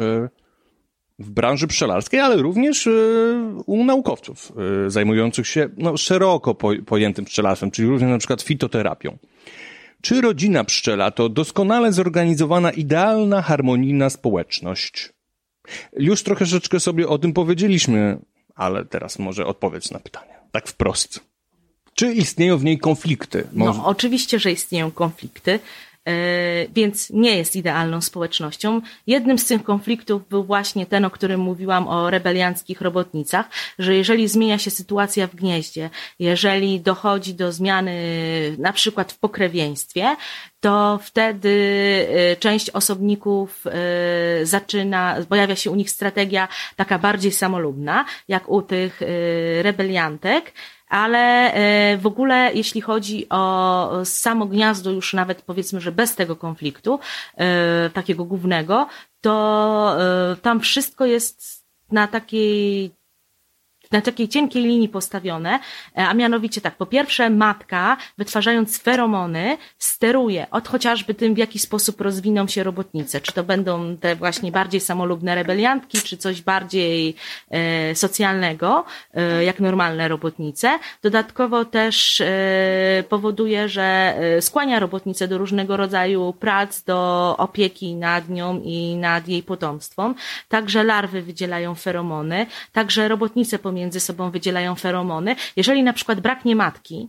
w branży pszczelarskiej, ale również u naukowców zajmujących się no, szeroko pojętym pszczelarstwem, czyli również na przykład fitoterapią. Czy rodzina pszczela to doskonale zorganizowana, idealna, harmonijna społeczność? Już troszeczkę sobie o tym powiedzieliśmy, ale teraz może odpowiedz na pytanie. Tak wprost. Czy istnieją w niej konflikty? Może... No, oczywiście, że istnieją konflikty, yy, więc nie jest idealną społecznością. Jednym z tych konfliktów był właśnie ten, o którym mówiłam, o rebelianckich robotnicach, że jeżeli zmienia się sytuacja w gnieździe, jeżeli dochodzi do zmiany na przykład w pokrewieństwie, to wtedy część osobników zaczyna, pojawia się u nich strategia taka bardziej samolubna, jak u tych rebeliantek. Ale w ogóle jeśli chodzi o samo gniazdo, już nawet powiedzmy, że bez tego konfliktu takiego głównego, to tam wszystko jest na takiej na takiej cienkiej linii postawione, a mianowicie tak, po pierwsze matka, wytwarzając feromony, steruje od chociażby tym, w jaki sposób rozwiną się robotnice, czy to będą te właśnie bardziej samolubne rebeliantki, czy coś bardziej e, socjalnego, e, jak normalne robotnice. Dodatkowo też e, powoduje, że skłania robotnice do różnego rodzaju prac, do opieki nad nią i nad jej potomstwem. Także larwy wydzielają feromony, także robotnice pomiędzy między sobą wydzielają feromony. Jeżeli na przykład braknie matki,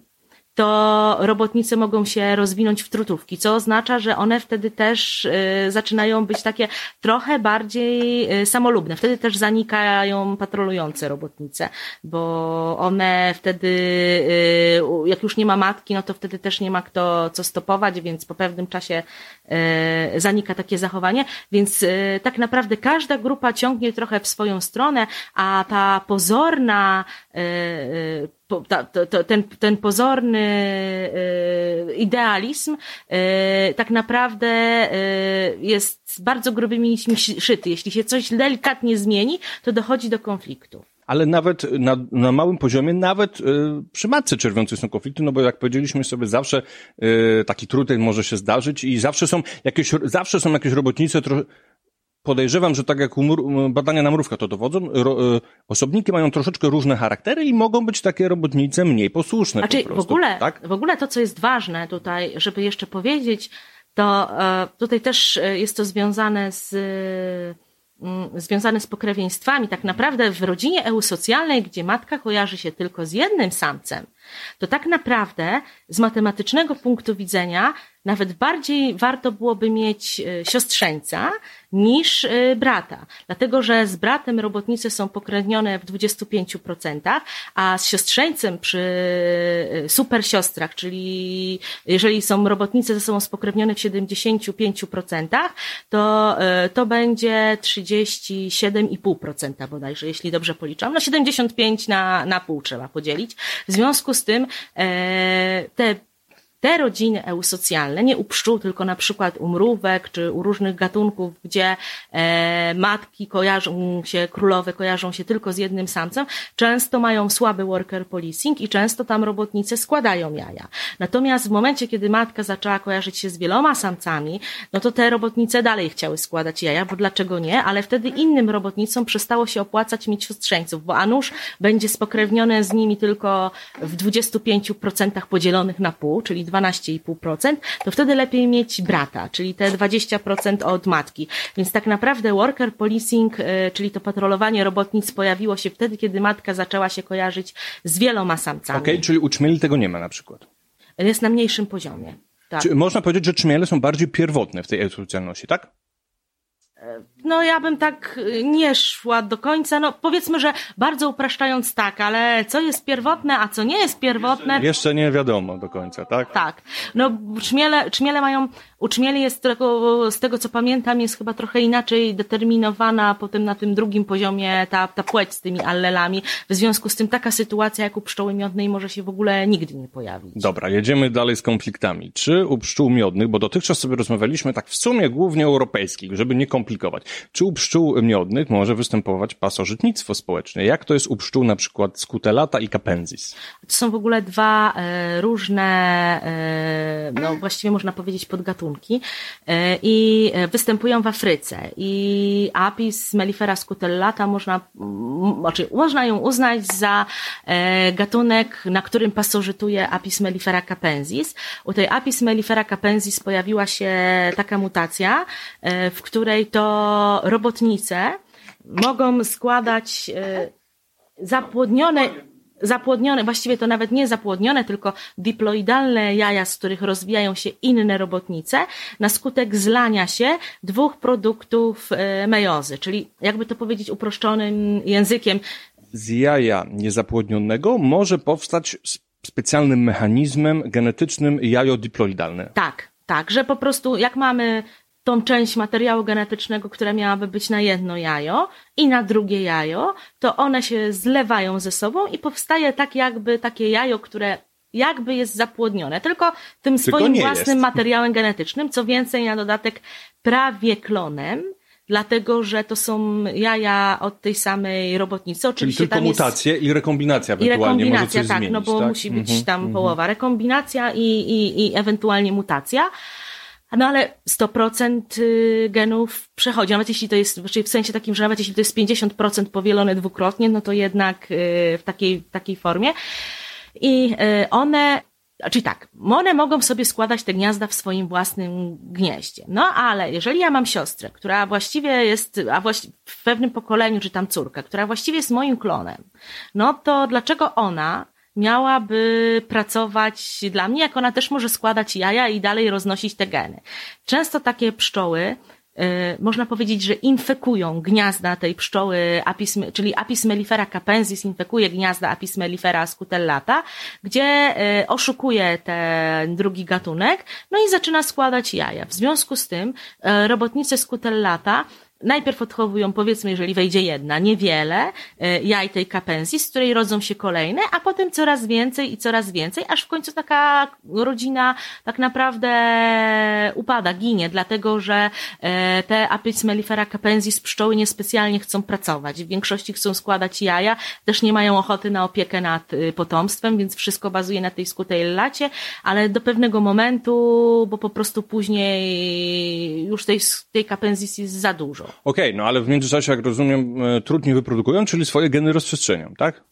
to robotnice mogą się rozwinąć w trutówki, co oznacza, że one wtedy też y, zaczynają być takie trochę bardziej y, samolubne. Wtedy też zanikają patrolujące robotnice, bo one wtedy, y, jak już nie ma matki, no to wtedy też nie ma kto co stopować, więc po pewnym czasie y, zanika takie zachowanie. Więc y, tak naprawdę każda grupa ciągnie trochę w swoją stronę, a ta pozorna y, y, Ta, to, ten, ten pozorny y, idealizm y, tak naprawdę y, jest bardzo grubymi nićmi szyty. Jeśli się coś delikatnie zmieni, to dochodzi do konfliktu. Ale nawet na, na małym poziomie, nawet y, przy matce czerwiącej są konflikty, no bo jak powiedzieliśmy sobie, zawsze y, taki truteń może się zdarzyć i zawsze są jakieś, zawsze są jakieś robotnice trochę. Podejrzewam, że tak jak u mur- badania na mrówkach to dowodzą, ro- y- osobniki mają troszeczkę różne charaktery i mogą być takie robotnice mniej posłuszne. Znaczy, po prostu, w ogóle, tak? w ogóle to, co jest ważne tutaj, żeby jeszcze powiedzieć, to e, tutaj też jest to związane z e, związane z pokrewieństwami. Tak naprawdę w rodzinie eusocjalnej, gdzie matka kojarzy się tylko z jednym samcem, to tak naprawdę z matematycznego punktu widzenia nawet bardziej warto byłoby mieć siostrzeńca niż brata. Dlatego, że z bratem robotnice są pokrewnione w dwudziestu pięciu procentach, a z siostrzeńcem przy super siostrach, czyli jeżeli są robotnice ze sobą spokrewnione w siedemdziesięciu pięciu procentach, to, to będzie trzydzieści siedem i pół procent bodajże, jeśli dobrze policzam. No siedemdziesiąt pięć na, na pół trzeba podzielić. W związku z tym e, te Te rodziny eusocjalne, nie u pszczół, tylko na przykład u mrówek, czy u różnych gatunków, gdzie e, matki kojarzą się, królowe kojarzą się tylko z jednym samcem, często mają słaby worker policing i często tam robotnice składają jaja. Natomiast w momencie, kiedy matka zaczęła kojarzyć się z wieloma samcami, no to te robotnice dalej chciały składać jaja, bo dlaczego nie? Ale wtedy innym robotnicom przestało się opłacać mieć siostrzeńców, bo a nuż będzie spokrewnione z nimi tylko w dwudziestu pięciu procentach podzielonych na pół, czyli dwanaście i pół procent, to wtedy lepiej mieć brata, czyli te dwadzieścia procent od matki. Więc tak naprawdę worker policing, czyli to patrolowanie robotnic pojawiło się wtedy, kiedy matka zaczęła się kojarzyć z wieloma samcami. Okej, okay, czyli u czmieli tego nie ma na przykład. Jest na mniejszym poziomie. Tak. Czy można powiedzieć, że czmiele są bardziej pierwotne w tej eusocjalności, tak? No ja bym tak nie szła do końca, no powiedzmy, że bardzo upraszczając tak, ale co jest pierwotne, a co nie jest pierwotne... Jeszcze, jeszcze nie wiadomo do końca, tak? Tak. No czmiele, czmiele mają, u czmieli jest tego, z tego co pamiętam, jest chyba trochę inaczej determinowana potem na tym drugim poziomie ta, ta płeć z tymi allelami. W związku z tym taka sytuacja jak u pszczoły miodnej może się w ogóle nigdy nie pojawić. Dobra, jedziemy dalej z konfliktami. Czy u pszczół miodnych, bo dotychczas sobie rozmawialiśmy tak w sumie głównie europejskich, żeby nie komplikować. Czy u pszczół miodnych może występować pasożytnictwo społeczne? Jak to jest u pszczół na przykład Scutellata i Capensis? To są w ogóle dwa e, różne, e, no właściwie można powiedzieć podgatunki e, i występują w Afryce. I Apis mellifera scutellata można, m, znaczy można ją uznać za e, gatunek, na którym pasożytuje Apis mellifera capensis. U tej Apis mellifera capensis pojawiła się taka mutacja, e, w której to robotnice mogą składać zapłodnione, zapłodnione, właściwie to nawet nie zapłodnione, tylko diploidalne jaja, z których rozwijają się inne robotnice, na skutek zlania się dwóch produktów mejozy, czyli jakby to powiedzieć uproszczonym językiem. Z jaja niezapłodnionego może powstać specjalnym mechanizmem genetycznym jajo diploidalne. Tak, tak, że po prostu jak mamy tą część materiału genetycznego, która miałaby być na jedno jajo i na drugie jajo, to one się zlewają ze sobą i powstaje tak jakby takie jajo, które jakby jest zapłodnione, tylko tym tylko swoim własnym jest. materiałem genetycznym, co więcej na dodatek prawie klonem, dlatego że to są jaja od tej samej robotnicy. Oczywiście czyli tylko tam mutacje jest... i rekombinacja I ewentualnie rekombinacja, może coś tak, zmienić. no bo tak? musi być mhm, tam mhm. połowa rekombinacja i, i, i ewentualnie mutacja. No ale sto procent genów przechodzi, nawet jeśli to jest, w sensie takim, że nawet jeśli to jest pięćdziesiąt procent powielone dwukrotnie, no to jednak w takiej, w takiej formie. I one, czyli tak, one mogą sobie składać te gniazda w swoim własnym gnieździe. No ale jeżeli ja mam siostrę, która właściwie jest, a właściwie w pewnym pokoleniu, czy tam córka, która właściwie jest moim klonem, no to dlaczego ona miałaby pracować dla mnie, jak ona też może składać jaja i dalej roznosić te geny. Często takie pszczoły, yy, można powiedzieć, że infekują gniazda tej pszczoły, Apis, czyli Apis mellifera capensis infekuje gniazda Apis mellifera scutellata, gdzie yy, oszukuje ten drugi gatunek, no i zaczyna składać jaja. W związku z tym yy, robotnice scutellata najpierw odchowują, powiedzmy, jeżeli wejdzie jedna, niewiele jaj tej capensis, z której rodzą się kolejne, a potem coraz więcej i coraz więcej, aż w końcu taka rodzina tak naprawdę upada, ginie, dlatego że te Apis mellifera capensis pszczoły niespecjalnie chcą pracować. W większości chcą składać jaja, też nie mają ochoty na opiekę nad potomstwem, więc wszystko bazuje na tej scutellacie, ale do pewnego momentu, bo po prostu później już tej, tej capensis jest za dużo. Okej, okay, no ale w międzyczasie, jak rozumiem, trudniej wyprodukują, czyli swoje geny rozprzestrzenią, tak?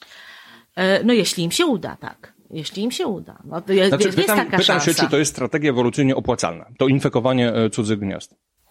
No jeśli im się uda, tak. Jeśli im się uda. No, to jest, znaczy, jest pytam, taka pytam szansa. się, czy to jest strategia ewolucyjnie opłacalna, to infekowanie cudzych gniazd.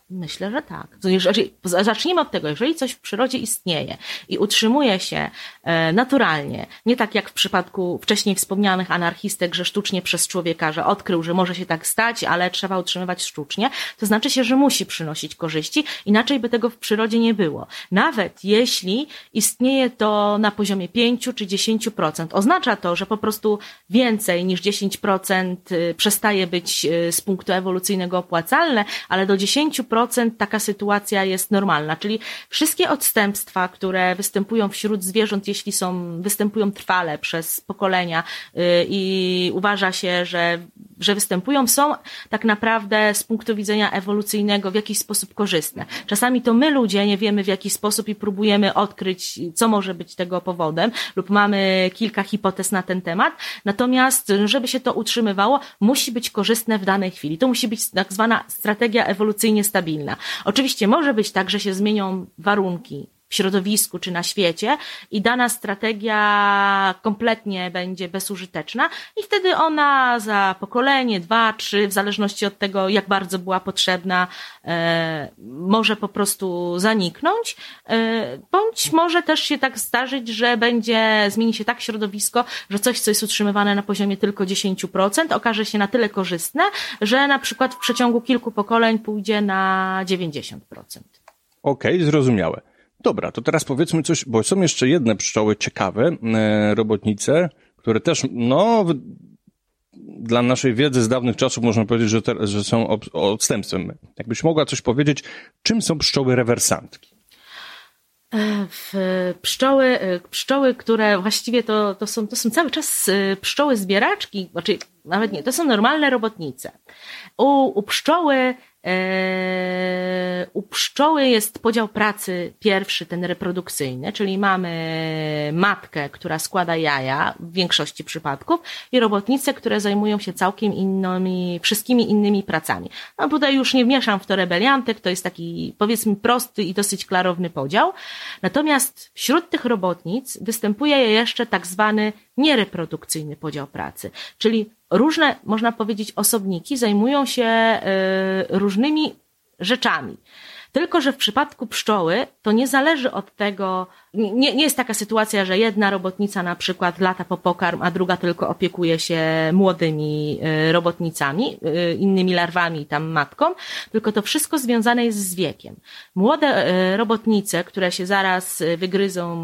Myślę, że tak. Jeżeli, zacznijmy od tego, jeżeli coś w przyrodzie istnieje i utrzymuje się e, naturalnie, nie tak jak w przypadku wcześniej wspomnianych anarchistek, że sztucznie przez człowieka, że odkrył, że może się tak stać, ale trzeba utrzymywać sztucznie, to znaczy się, że musi przynosić korzyści, inaczej by tego w przyrodzie nie było. Nawet jeśli istnieje to na poziomie pięć czy dziesięć procent, oznacza to, że po prostu więcej niż dziesięć procent przestaje być z punktu ewolucyjnego opłacalne, ale do dziesięć procent taka sytuacja jest normalna, czyli wszystkie odstępstwa, które występują wśród zwierząt, jeśli są, występują trwale przez pokolenia yy, i uważa się, że, że występują, są tak naprawdę z punktu widzenia ewolucyjnego w jakiś sposób korzystne. Czasami to my ludzie nie wiemy w jaki sposób i próbujemy odkryć, co może być tego powodem, lub mamy kilka hipotez na ten temat, natomiast żeby się to utrzymywało, musi być korzystne w danej chwili. To musi być tak zwana strategia ewolucyjnie stabilna. Oczywiście może być tak, że się zmienią warunki w środowisku czy na świecie i dana strategia kompletnie będzie bezużyteczna i wtedy ona za pokolenie, dwa, trzy, w zależności od tego, jak bardzo była potrzebna, e, może po prostu zaniknąć, e, bądź może też się tak zdarzyć, że będzie, zmieni się tak środowisko, że coś, co jest utrzymywane na poziomie tylko dziesięć procent, okaże się na tyle korzystne, że na przykład w przeciągu kilku pokoleń pójdzie na dziewięćdziesiąt procent. Okej, okay, zrozumiałe. Dobra, to teraz powiedzmy coś, bo są jeszcze jedne pszczoły ciekawe, e, robotnice, które też, no, w, dla naszej wiedzy z dawnych czasów można powiedzieć, że, te, że są ob, odstępstwem. Jakbyś mogła coś powiedzieć, czym są pszczoły rewersantki? W pszczoły, pszczoły, które właściwie to, to są, to są cały czas pszczoły zbieraczki, znaczy nawet nie, to są normalne robotnice. U, u pszczoły U pszczoły jest podział pracy pierwszy, ten reprodukcyjny, czyli mamy matkę, która składa jaja w większości przypadków i robotnice, które zajmują się całkiem innymi, wszystkimi innymi pracami. No tutaj już nie mieszam w to rebeliantek, to jest taki powiedzmy prosty i dosyć klarowny podział. Natomiast wśród tych robotnic występuje jeszcze tak zwany niereprodukcyjny podział pracy, czyli różne, można powiedzieć, osobniki zajmują się y, różnymi rzeczami. Tylko że w przypadku pszczoły to nie zależy od tego, nie, nie jest taka sytuacja, że jedna robotnica na przykład lata po pokarm, a druga tylko opiekuje się młodymi robotnicami, innymi larwami, tam matką, tylko to wszystko związane jest z wiekiem. Młode robotnice, które się zaraz wygryzą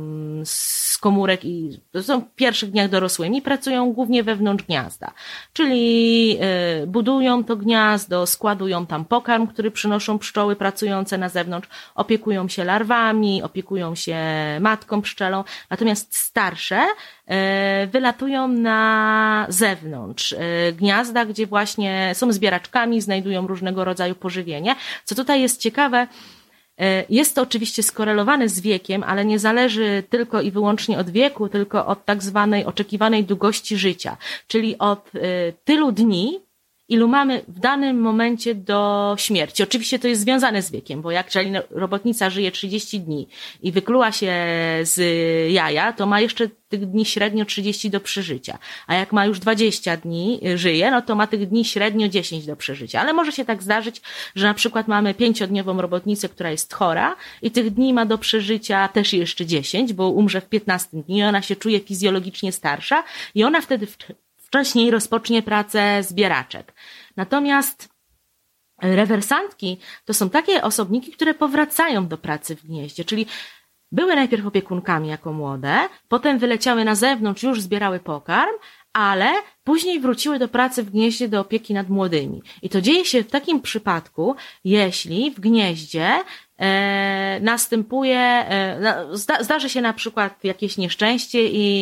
z komórek i są w pierwszych dniach dorosłymi, pracują głównie wewnątrz gniazda, czyli budują to gniazdo, składują tam pokarm, który przynoszą pszczoły pracujące na zewnątrz, opiekują się larwami, opiekują się matką pszczelą, natomiast starsze wylatują na zewnątrz gniazda, gdzie właśnie są zbieraczkami, znajdują różnego rodzaju pożywienie. Co tutaj jest ciekawe, jest to oczywiście skorelowane z wiekiem, ale nie zależy tylko i wyłącznie od wieku, tylko od tak zwanej oczekiwanej długości życia, czyli od tylu dni, ilu mamy w danym momencie do śmierci. Oczywiście to jest związane z wiekiem, bo jak jeżeli robotnica żyje trzydzieści dni i wykluła się z jaja, to ma jeszcze tych dni średnio trzydzieści do przeżycia. A jak ma już dwadzieścia dni żyje, no to ma tych dni średnio dziesięć do przeżycia. Ale może się tak zdarzyć, że na przykład mamy pięciodniową robotnicę, która jest chora i tych dni ma do przeżycia też jeszcze dziesięć, bo umrze w piętnastym dniu i ona się czuje fizjologicznie starsza i ona wtedy wcześniej rozpocznie pracę zbieraczek. Natomiast rewersantki to są takie osobniki, które powracają do pracy w gnieździe, czyli były najpierw opiekunkami jako młode, potem wyleciały na zewnątrz, już zbierały pokarm, ale później wróciły do pracy w gnieździe do opieki nad młodymi. I to dzieje się w takim przypadku, jeśli w gnieździe e, następuje, e, zda, zdarzy się na przykład jakieś nieszczęście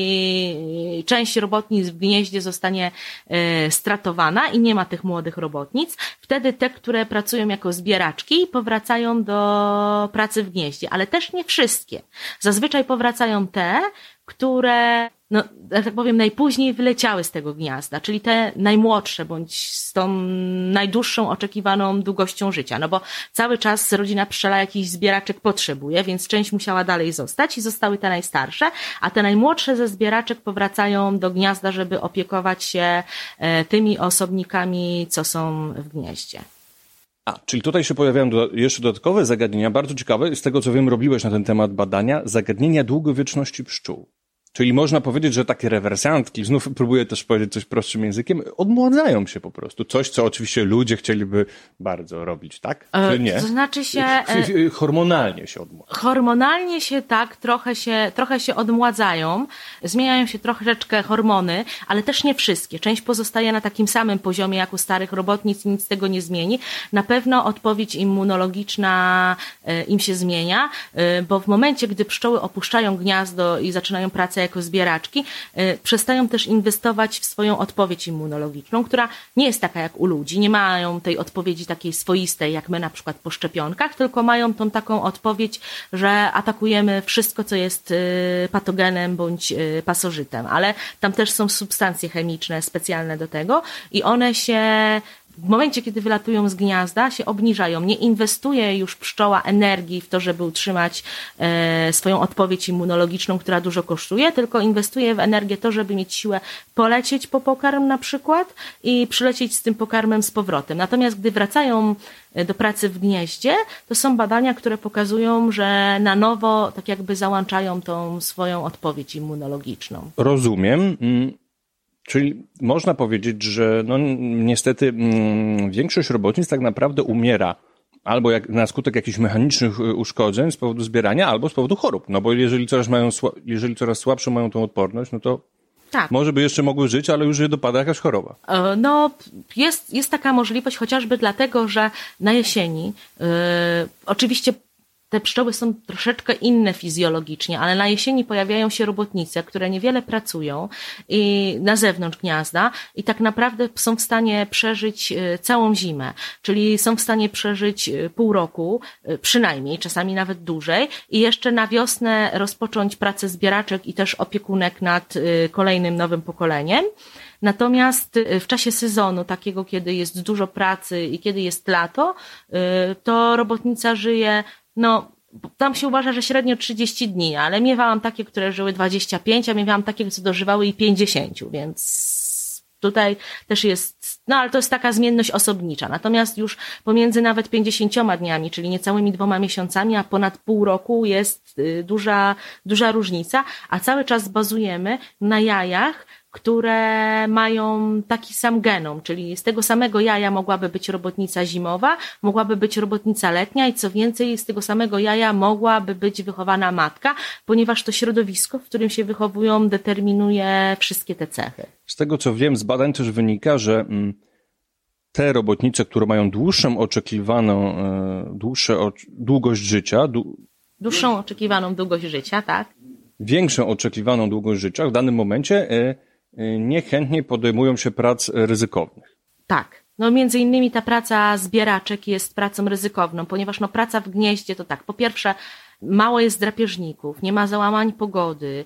i część robotnic w gnieździe zostanie e, stratowana i nie ma tych młodych robotnic. Wtedy te, które pracują jako zbieraczki, powracają do pracy w gnieździe, ale też nie wszystkie. Zazwyczaj powracają te, które, no, tak powiem, najpóźniej wyleciały z tego gniazda, czyli te najmłodsze, bądź z tą najdłuższą oczekiwaną długością życia, no bo cały czas rodzina pszczela jakichś zbieraczek potrzebuje, więc część musiała dalej zostać i zostały te najstarsze, a te najmłodsze ze zbieraczek powracają do gniazda, żeby opiekować się tymi osobnikami, co są w gnieździe. A, czyli tutaj się pojawiają do, jeszcze dodatkowe zagadnienia, bardzo ciekawe, z tego co wiem robiłeś na ten temat badania, zagadnienia długowieczności pszczół. Czyli można powiedzieć, że takie rewersantki, znów próbuję też powiedzieć coś prostszym językiem, odmładzają się po prostu. Coś, co oczywiście ludzie chcieliby bardzo robić, tak? Czy nie? To znaczy się... Hormonalnie się odmładzają. Hormonalnie się tak, trochę się, trochę się odmładzają, zmieniają się troszeczkę hormony, ale też nie wszystkie. Część pozostaje na takim samym poziomie jak u starych robotnic i nic tego nie zmieni. Na pewno odpowiedź immunologiczna im się zmienia, bo w momencie, gdy pszczoły opuszczają gniazdo i zaczynają pracę jako zbieraczki, y, przestają też inwestować w swoją odpowiedź immunologiczną, która nie jest taka jak u ludzi. Nie mają tej odpowiedzi takiej swoistej, jak my na przykład po szczepionkach, tylko mają tą taką odpowiedź, że atakujemy wszystko, co jest y, patogenem bądź y, pasożytem. Ale tam też są substancje chemiczne specjalne do tego i one się w momencie, kiedy wylatują z gniazda, się obniżają. Nie inwestuje już pszczoła energii w to, żeby utrzymać e, swoją odpowiedź immunologiczną, która dużo kosztuje, tylko inwestuje w energię to, żeby mieć siłę polecieć po pokarm na przykład i przylecieć z tym pokarmem z powrotem. Natomiast gdy wracają do pracy w gnieździe, to są badania, które pokazują, że na nowo tak jakby załączają tą swoją odpowiedź immunologiczną. Rozumiem. Czyli można powiedzieć, że no niestety mm, większość robotnic tak naprawdę umiera albo jak, na skutek jakichś mechanicznych uszkodzeń z powodu zbierania, albo z powodu chorób. No bo jeżeli coraz, mają, jeżeli coraz słabszą mają tą odporność, no to tak. Może by jeszcze mogły żyć, ale już je dopada jakaś choroba. No jest, jest taka możliwość chociażby dlatego, że na jesieni yy, oczywiście te pszczoły są troszeczkę inne fizjologicznie, ale na jesieni pojawiają się robotnice, które niewiele pracują i na zewnątrz gniazda i tak naprawdę są w stanie przeżyć całą zimę, czyli są w stanie przeżyć pół roku, przynajmniej, czasami nawet dłużej i jeszcze na wiosnę rozpocząć pracę zbieraczek i też opiekunek nad kolejnym nowym pokoleniem. Natomiast w czasie sezonu, takiego kiedy jest dużo pracy i kiedy jest lato, to robotnica żyje no, tam się uważa, że średnio trzydzieści dni, ale miewałam takie, które żyły dwadzieścia pięć, a miewałam takie, które dożywały i pięćdziesiąt, więc tutaj też jest, no ale to jest taka zmienność osobnicza. Natomiast już pomiędzy nawet pięćdziesięcioma dniami, czyli niecałymi dwoma miesiącami, a ponad pół roku jest duża, duża różnica, a cały czas bazujemy na jajach, które mają taki sam genom, czyli z tego samego jaja mogłaby być robotnica zimowa, mogłaby być robotnica letnia i co więcej, z tego samego jaja mogłaby być wychowana matka, ponieważ to środowisko, w którym się wychowują, determinuje wszystkie te cechy. Z tego co wiem, z badań też wynika, że te robotnice, które mają dłuższą oczekiwaną, dłuższe, długość życia, dłuższą oczekiwaną długość życia, tak? Większą oczekiwaną długość życia w danym momencie niechętnie podejmują się prac ryzykownych. Tak. No między innymi ta praca zbieraczek jest pracą ryzykowną, ponieważ no praca w gnieździe to tak, po pierwsze mało jest drapieżników, nie ma załamań pogody,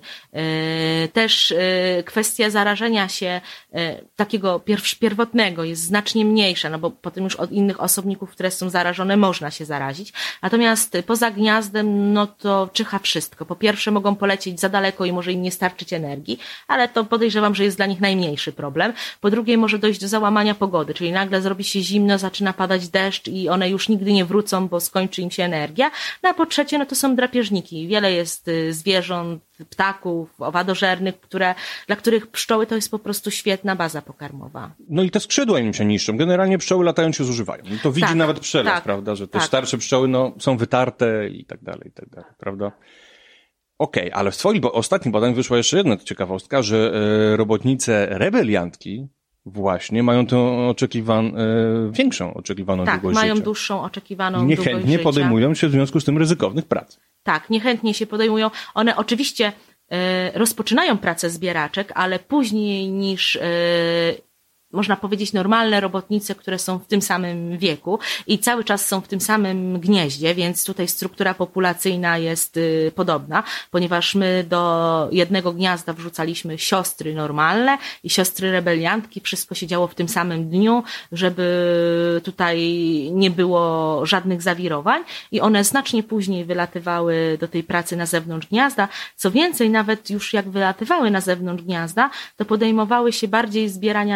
też kwestia zarażenia się takiego pierwotnego jest znacznie mniejsza, no bo potem już od innych osobników, które są zarażone, można się zarazić. Natomiast poza gniazdem, no to czyha wszystko. Po pierwsze mogą polecieć za daleko i może im nie starczyć energii, ale to podejrzewam, że jest dla nich najmniejszy problem. Po drugie może dojść do załamania pogody, czyli nagle zrobi się zimno, zaczyna padać deszcz i one już nigdy nie wrócą, bo skończy im się energia. No a po trzecie, no to są drapieżniki. Wiele jest zwierząt, ptaków, owadożernych, które, dla których pszczoły to jest po prostu świetna baza pokarmowa. No i te skrzydła im się niszczą. Generalnie pszczoły latając się zużywają. To widzi tak, nawet pszczelarz, tak, prawda, że te tak. starsze pszczoły no, są wytarte i tak dalej, i tak dalej, prawda? Okej, okay, ale w twoim ostatnim badaniu wyszła jeszcze jedna ciekawostka, że e, robotnice rebeliantki właśnie mają tę oczekiwan, e, większą oczekiwaną tak, długość życia. Tak, mają dłuższą oczekiwaną długość życia. Niechętnie podejmują się w związku z tym ryzykownych prac. Tak, niechętnie się podejmują. One oczywiście y, rozpoczynają pracę zbieraczek, ale później niż... Y, można powiedzieć, normalne robotnice, które są w tym samym wieku i cały czas są w tym samym gnieździe, więc tutaj struktura populacyjna jest y, podobna, ponieważ my do jednego gniazda wrzucaliśmy siostry normalne i siostry rebeliantki. Wszystko się działo w tym samym dniu, żeby tutaj nie było żadnych zawirowań i one znacznie później wylatywały do tej pracy na zewnątrz gniazda. Co więcej, nawet już jak wylatywały na zewnątrz gniazda, to podejmowały się bardziej zbierania nektaru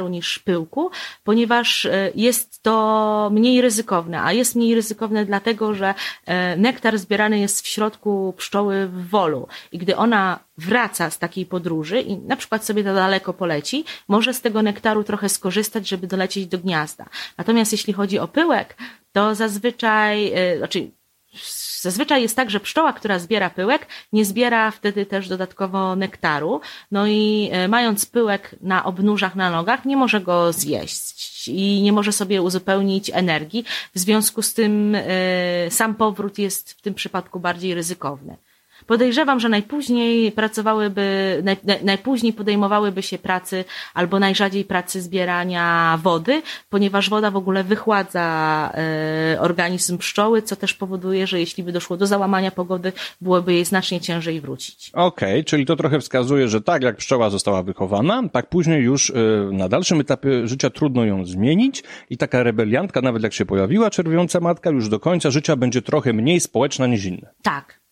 nektaru niż pyłku, ponieważ jest to mniej ryzykowne, a jest mniej ryzykowne dlatego, że nektar zbierany jest w środku pszczoły w wolu i gdy ona wraca z takiej podróży i na przykład sobie to daleko poleci, może z tego nektaru trochę skorzystać, żeby dolecieć do gniazda. Natomiast jeśli chodzi o pyłek, to zazwyczaj, znaczy Zazwyczaj jest tak, że pszczoła, która zbiera pyłek, nie zbiera wtedy też dodatkowo nektaru, no i mając pyłek na obnóżach, na nogach, nie może go zjeść i nie może sobie uzupełnić energii. W związku z tym sam powrót jest w tym przypadku bardziej ryzykowny. Podejrzewam, że najpóźniej pracowałyby, naj, najpóźniej podejmowałyby się pracy albo najrzadziej pracy zbierania wody, ponieważ woda w ogóle wychładza e, organizm pszczoły, co też powoduje, że jeśli by doszło do załamania pogody, byłoby jej znacznie ciężej wrócić. Okej, okay, czyli to trochę wskazuje, że tak jak pszczoła została wychowana, tak później już e, na dalszym etapie życia trudno ją zmienić i taka rebeliantka, nawet jak się pojawiła czerwiąca matka, już do końca życia będzie trochę mniej społeczna niż inne. Tak.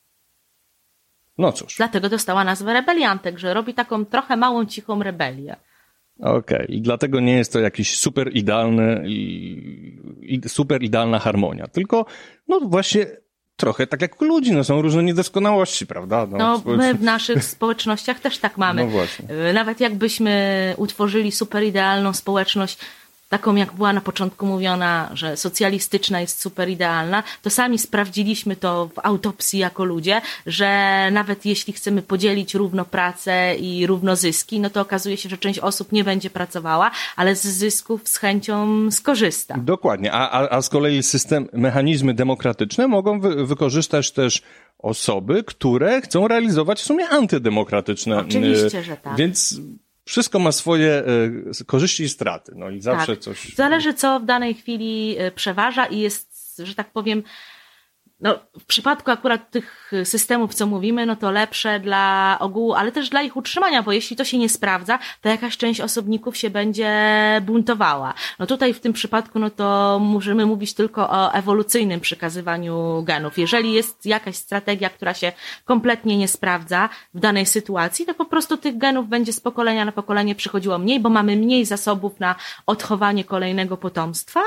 No cóż. Dlatego dostała nazwę rebeliantek, że robi taką trochę małą, cichą rebelię. Okej, okay. I dlatego nie jest to jakiś super idealny i, i super idealna harmonia, tylko no właśnie trochę tak jak u ludzi, no są różne niedoskonałości, prawda? No, no społecz... my w naszych społecznościach też tak mamy. No właśnie. Nawet jakbyśmy utworzyli super idealną społeczność, taką jak była na początku mówiona, że socjalistyczna jest super idealna, to sami sprawdziliśmy to w autopsji jako ludzie, że nawet jeśli chcemy podzielić równo pracę i równo zyski, no to okazuje się, że część osób nie będzie pracowała, ale z zysków z chęcią skorzysta. Dokładnie, a, a, a z kolei system, mechanizmy demokratyczne mogą wy, wykorzystać też osoby, które chcą realizować w sumie antydemokratyczne. Oczywiście, że tak. Więc wszystko ma swoje y, korzyści i straty, no i zawsze tak. coś... Zależy, co w danej chwili przeważa i jest, że tak powiem, no w przypadku akurat tych systemów, co mówimy, no to lepsze dla ogółu, ale też dla ich utrzymania, bo jeśli to się nie sprawdza, to jakaś część osobników się będzie buntowała. No tutaj w tym przypadku, no to możemy mówić tylko o ewolucyjnym przekazywaniu genów. Jeżeli jest jakaś strategia, która się kompletnie nie sprawdza w danej sytuacji, to po prostu tych genów będzie z pokolenia na pokolenie przychodziło mniej, bo mamy mniej zasobów na odchowanie kolejnego potomstwa,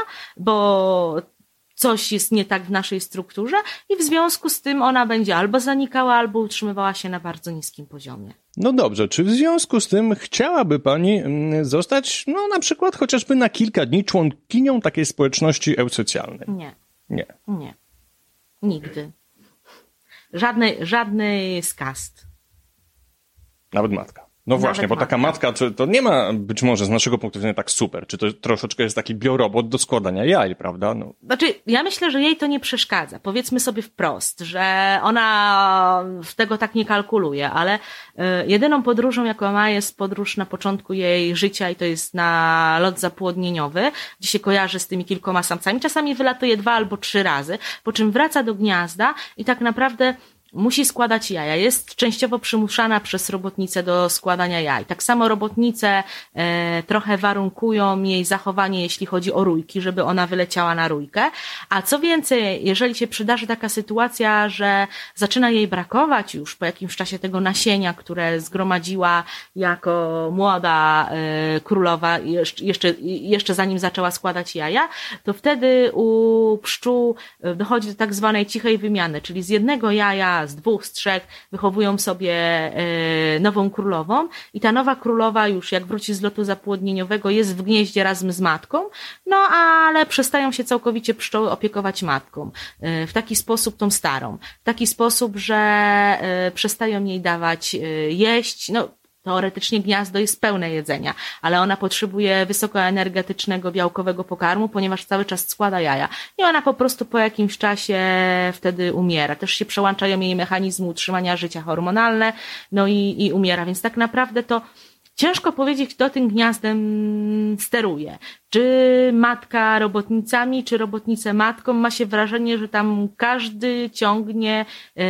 bo coś jest nie tak w naszej strukturze i w związku z tym ona będzie albo zanikała, albo utrzymywała się na bardzo niskim poziomie. No dobrze, czy w związku z tym chciałaby pani zostać, no na przykład chociażby na kilka dni członkinią takiej społeczności eusocjalnej? Nie. Nie. Nie. Nigdy. Żadnej, żadnej z kast. Nawet matka. No Nawet właśnie, bo matka. taka matka to, to nie ma być może z naszego punktu widzenia tak super. Czy to troszeczkę jest taki biorobot do składania jaj, prawda? No. Znaczy, ja myślę, że jej to nie przeszkadza. Powiedzmy sobie wprost, że ona w tego tak nie kalkuluje, ale y, jedyną podróżą, jaką ma, jest podróż na początku jej życia i to jest na lot zapłodnieniowy, gdzie się kojarzy z tymi kilkoma samcami. Czasami wylatuje dwa albo trzy razy, po czym wraca do gniazda i tak naprawdę musi składać jaja. Jest częściowo przymuszana przez robotnicę do składania jaj. Tak samo robotnice e, trochę warunkują jej zachowanie, jeśli chodzi o rójki, żeby ona wyleciała na rójkę. A co więcej, jeżeli się przydarzy taka sytuacja, że zaczyna jej brakować już po jakimś czasie tego nasienia, które zgromadziła jako młoda e, królowa, jeszcze, jeszcze zanim zaczęła składać jaja, to wtedy u pszczół dochodzi do tak zwanej cichej wymiany, czyli z jednego jaja z dwóch, z trzech wychowują sobie e, nową królową i ta nowa królowa już jak wróci z lotu zapłodnieniowego jest w gnieździe razem z matką, no ale przestają się całkowicie pszczoły opiekować matką. E, w taki sposób tą starą. W taki sposób, że e, przestają jej dawać e, jeść, no teoretycznie gniazdo jest pełne jedzenia, ale ona potrzebuje wysokoenergetycznego, białkowego pokarmu, ponieważ cały czas składa jaja. I ona po prostu po jakimś czasie wtedy umiera. Też się przełączają jej mechanizmy utrzymania życia hormonalne, no i, i umiera. Więc tak naprawdę to ciężko powiedzieć, kto tym gniazdem steruje. Czy matka robotnicami, czy robotnice matką. Ma się wrażenie, że tam każdy ciągnie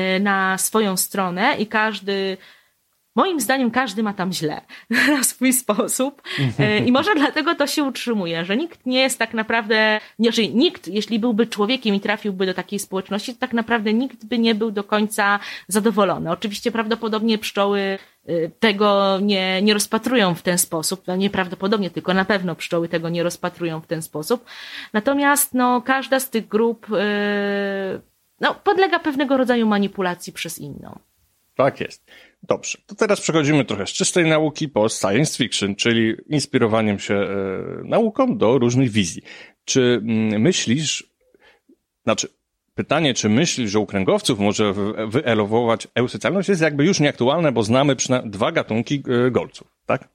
na swoją stronę i każdy Moim zdaniem każdy ma tam źle na swój sposób i może dlatego to się utrzymuje, że nikt nie jest tak naprawdę, nie, że nikt, jeśli byłby człowiekiem i trafiłby do takiej społeczności, to tak naprawdę nikt by nie był do końca zadowolony. Oczywiście prawdopodobnie pszczoły tego nie, nie rozpatrują w ten sposób, no nieprawdopodobnie, tylko na pewno pszczoły tego nie rozpatrują w ten sposób. Natomiast no, każda z tych grup yy, no, podlega pewnego rodzaju manipulacji przez inną. Tak jest. Dobrze, to teraz przechodzimy trochę z czystej nauki po science fiction, czyli inspirowaniem się e, nauką do różnych wizji. Czy m, myślisz, znaczy pytanie, czy myślisz, że u kręgowców może wyelowować eusocjalność jest jakby już nieaktualne, bo znamy przynajmniej dwa gatunki e, golców, tak?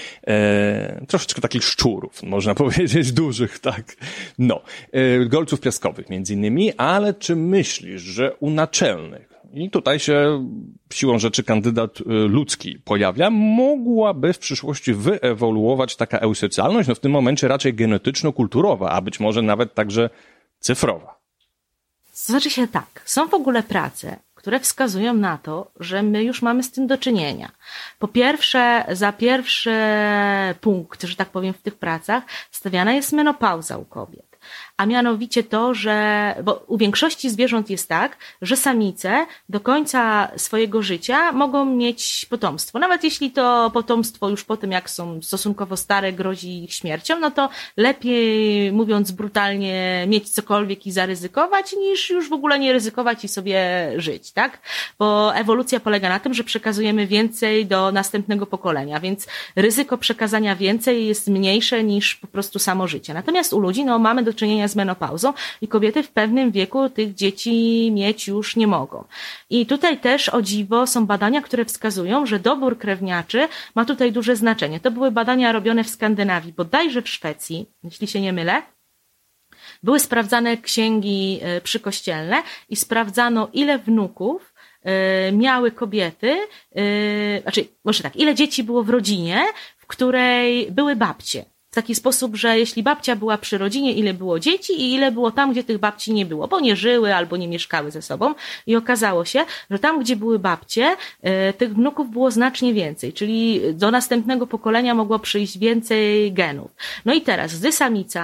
E, troszeczkę takich szczurów, można powiedzieć, dużych, tak. No, e, golców piaskowych między innymi, ale czy myślisz, że u naczelnych, i tutaj się siłą rzeczy kandydat ludzki pojawia, mogłaby w przyszłości wyewoluować taka eusocjalność, no w tym momencie raczej genetyczno-kulturowa, a być może nawet także cyfrowa? Znaczy się tak, są w ogóle prace, które wskazują na to, że my już mamy z tym do czynienia. Po pierwsze, za pierwszy punkt, że tak powiem, w tych pracach stawiana jest menopauza u kobiet. A mianowicie to, że, bo u większości zwierząt jest tak, że samice do końca swojego życia mogą mieć potomstwo. Nawet jeśli to potomstwo już po tym, jak są stosunkowo stare, grozi ich śmiercią, no to lepiej, mówiąc brutalnie, mieć cokolwiek i zaryzykować, niż już w ogóle nie ryzykować i sobie żyć, tak? Bo ewolucja polega na tym, że przekazujemy więcej do następnego pokolenia, więc ryzyko przekazania więcej jest mniejsze niż po prostu samo życie. Natomiast u ludzi, no, mamy do czynienia z menopauzą i kobiety w pewnym wieku tych dzieci mieć już nie mogą. I tutaj też, o dziwo, są badania, które wskazują, że dobór krewniaczy ma tutaj duże znaczenie. To były badania robione w Skandynawii, bodajże w Szwecji, jeśli się nie mylę. Były sprawdzane księgi przykościelne i sprawdzano, ile wnuków miały kobiety, znaczy, może tak, ile dzieci było w rodzinie, w której były babcie. W taki sposób, że jeśli babcia była przy rodzinie, ile było dzieci i ile było tam, gdzie tych babci nie było, bo nie żyły albo nie mieszkały ze sobą. I okazało się, że tam, gdzie były babcie, tych wnuków było znacznie więcej, czyli do następnego pokolenia mogło przyjść więcej genów. No i teraz, gdy samica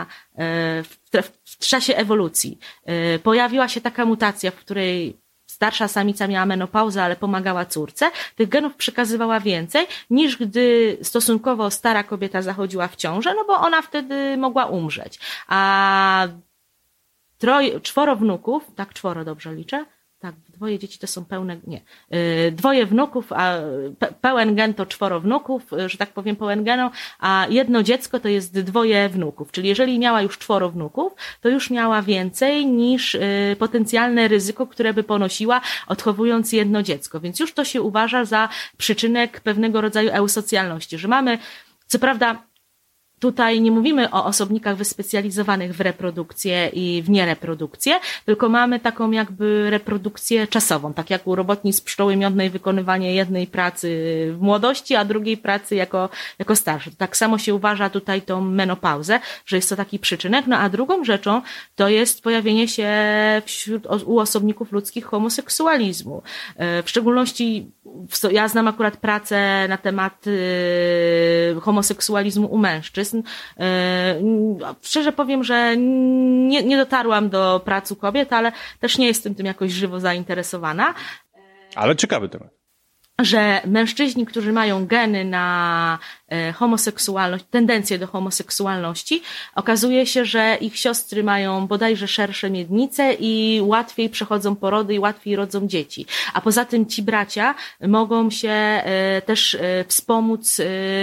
w czasie ewolucji pojawiła się taka mutacja, w której starsza samica miała menopauzę, ale pomagała córce, tych genów przekazywała więcej, niż gdy stosunkowo stara kobieta zachodziła w ciążę, no bo ona wtedy mogła umrzeć. A troje, czworo wnuków, tak czworo dobrze liczę, tak, dwoje dzieci to są pełne, nie, yy, dwoje wnuków, a pe, pełen gen to czworo wnuków, że tak powiem pełen genu, a jedno dziecko to jest dwoje wnuków, czyli jeżeli miała już czworo wnuków, to już miała więcej niż yy, potencjalne ryzyko, które by ponosiła, odchowując jedno dziecko, więc już to się uważa za przyczynek pewnego rodzaju eusocjalności, że mamy, co prawda, tutaj nie mówimy o osobnikach wyspecjalizowanych w reprodukcję i w niereprodukcję, tylko mamy taką jakby reprodukcję czasową, tak jak u robotnic pszczoły miodnej wykonywanie jednej pracy w młodości, a drugiej pracy jako, jako starszy. Tak samo się uważa tutaj tą menopauzę, że jest to taki przyczynek, no a drugą rzeczą to jest pojawienie się wśród, u osobników ludzkich homoseksualizmu. W szczególności ja znam akurat pracę na temat homoseksualizmu u mężczyzn. Szczerze powiem, że nie, nie dotarłam do prac u kobiet, ale też nie jestem tym jakoś żywo zainteresowana. Ale ciekawy temat. Że mężczyźni, którzy mają geny na homoseksualność, tendencję do homoseksualności, okazuje się, że ich siostry mają bodajże szersze miednice i łatwiej przechodzą porody i łatwiej rodzą dzieci. A poza tym ci bracia mogą się też wspomóc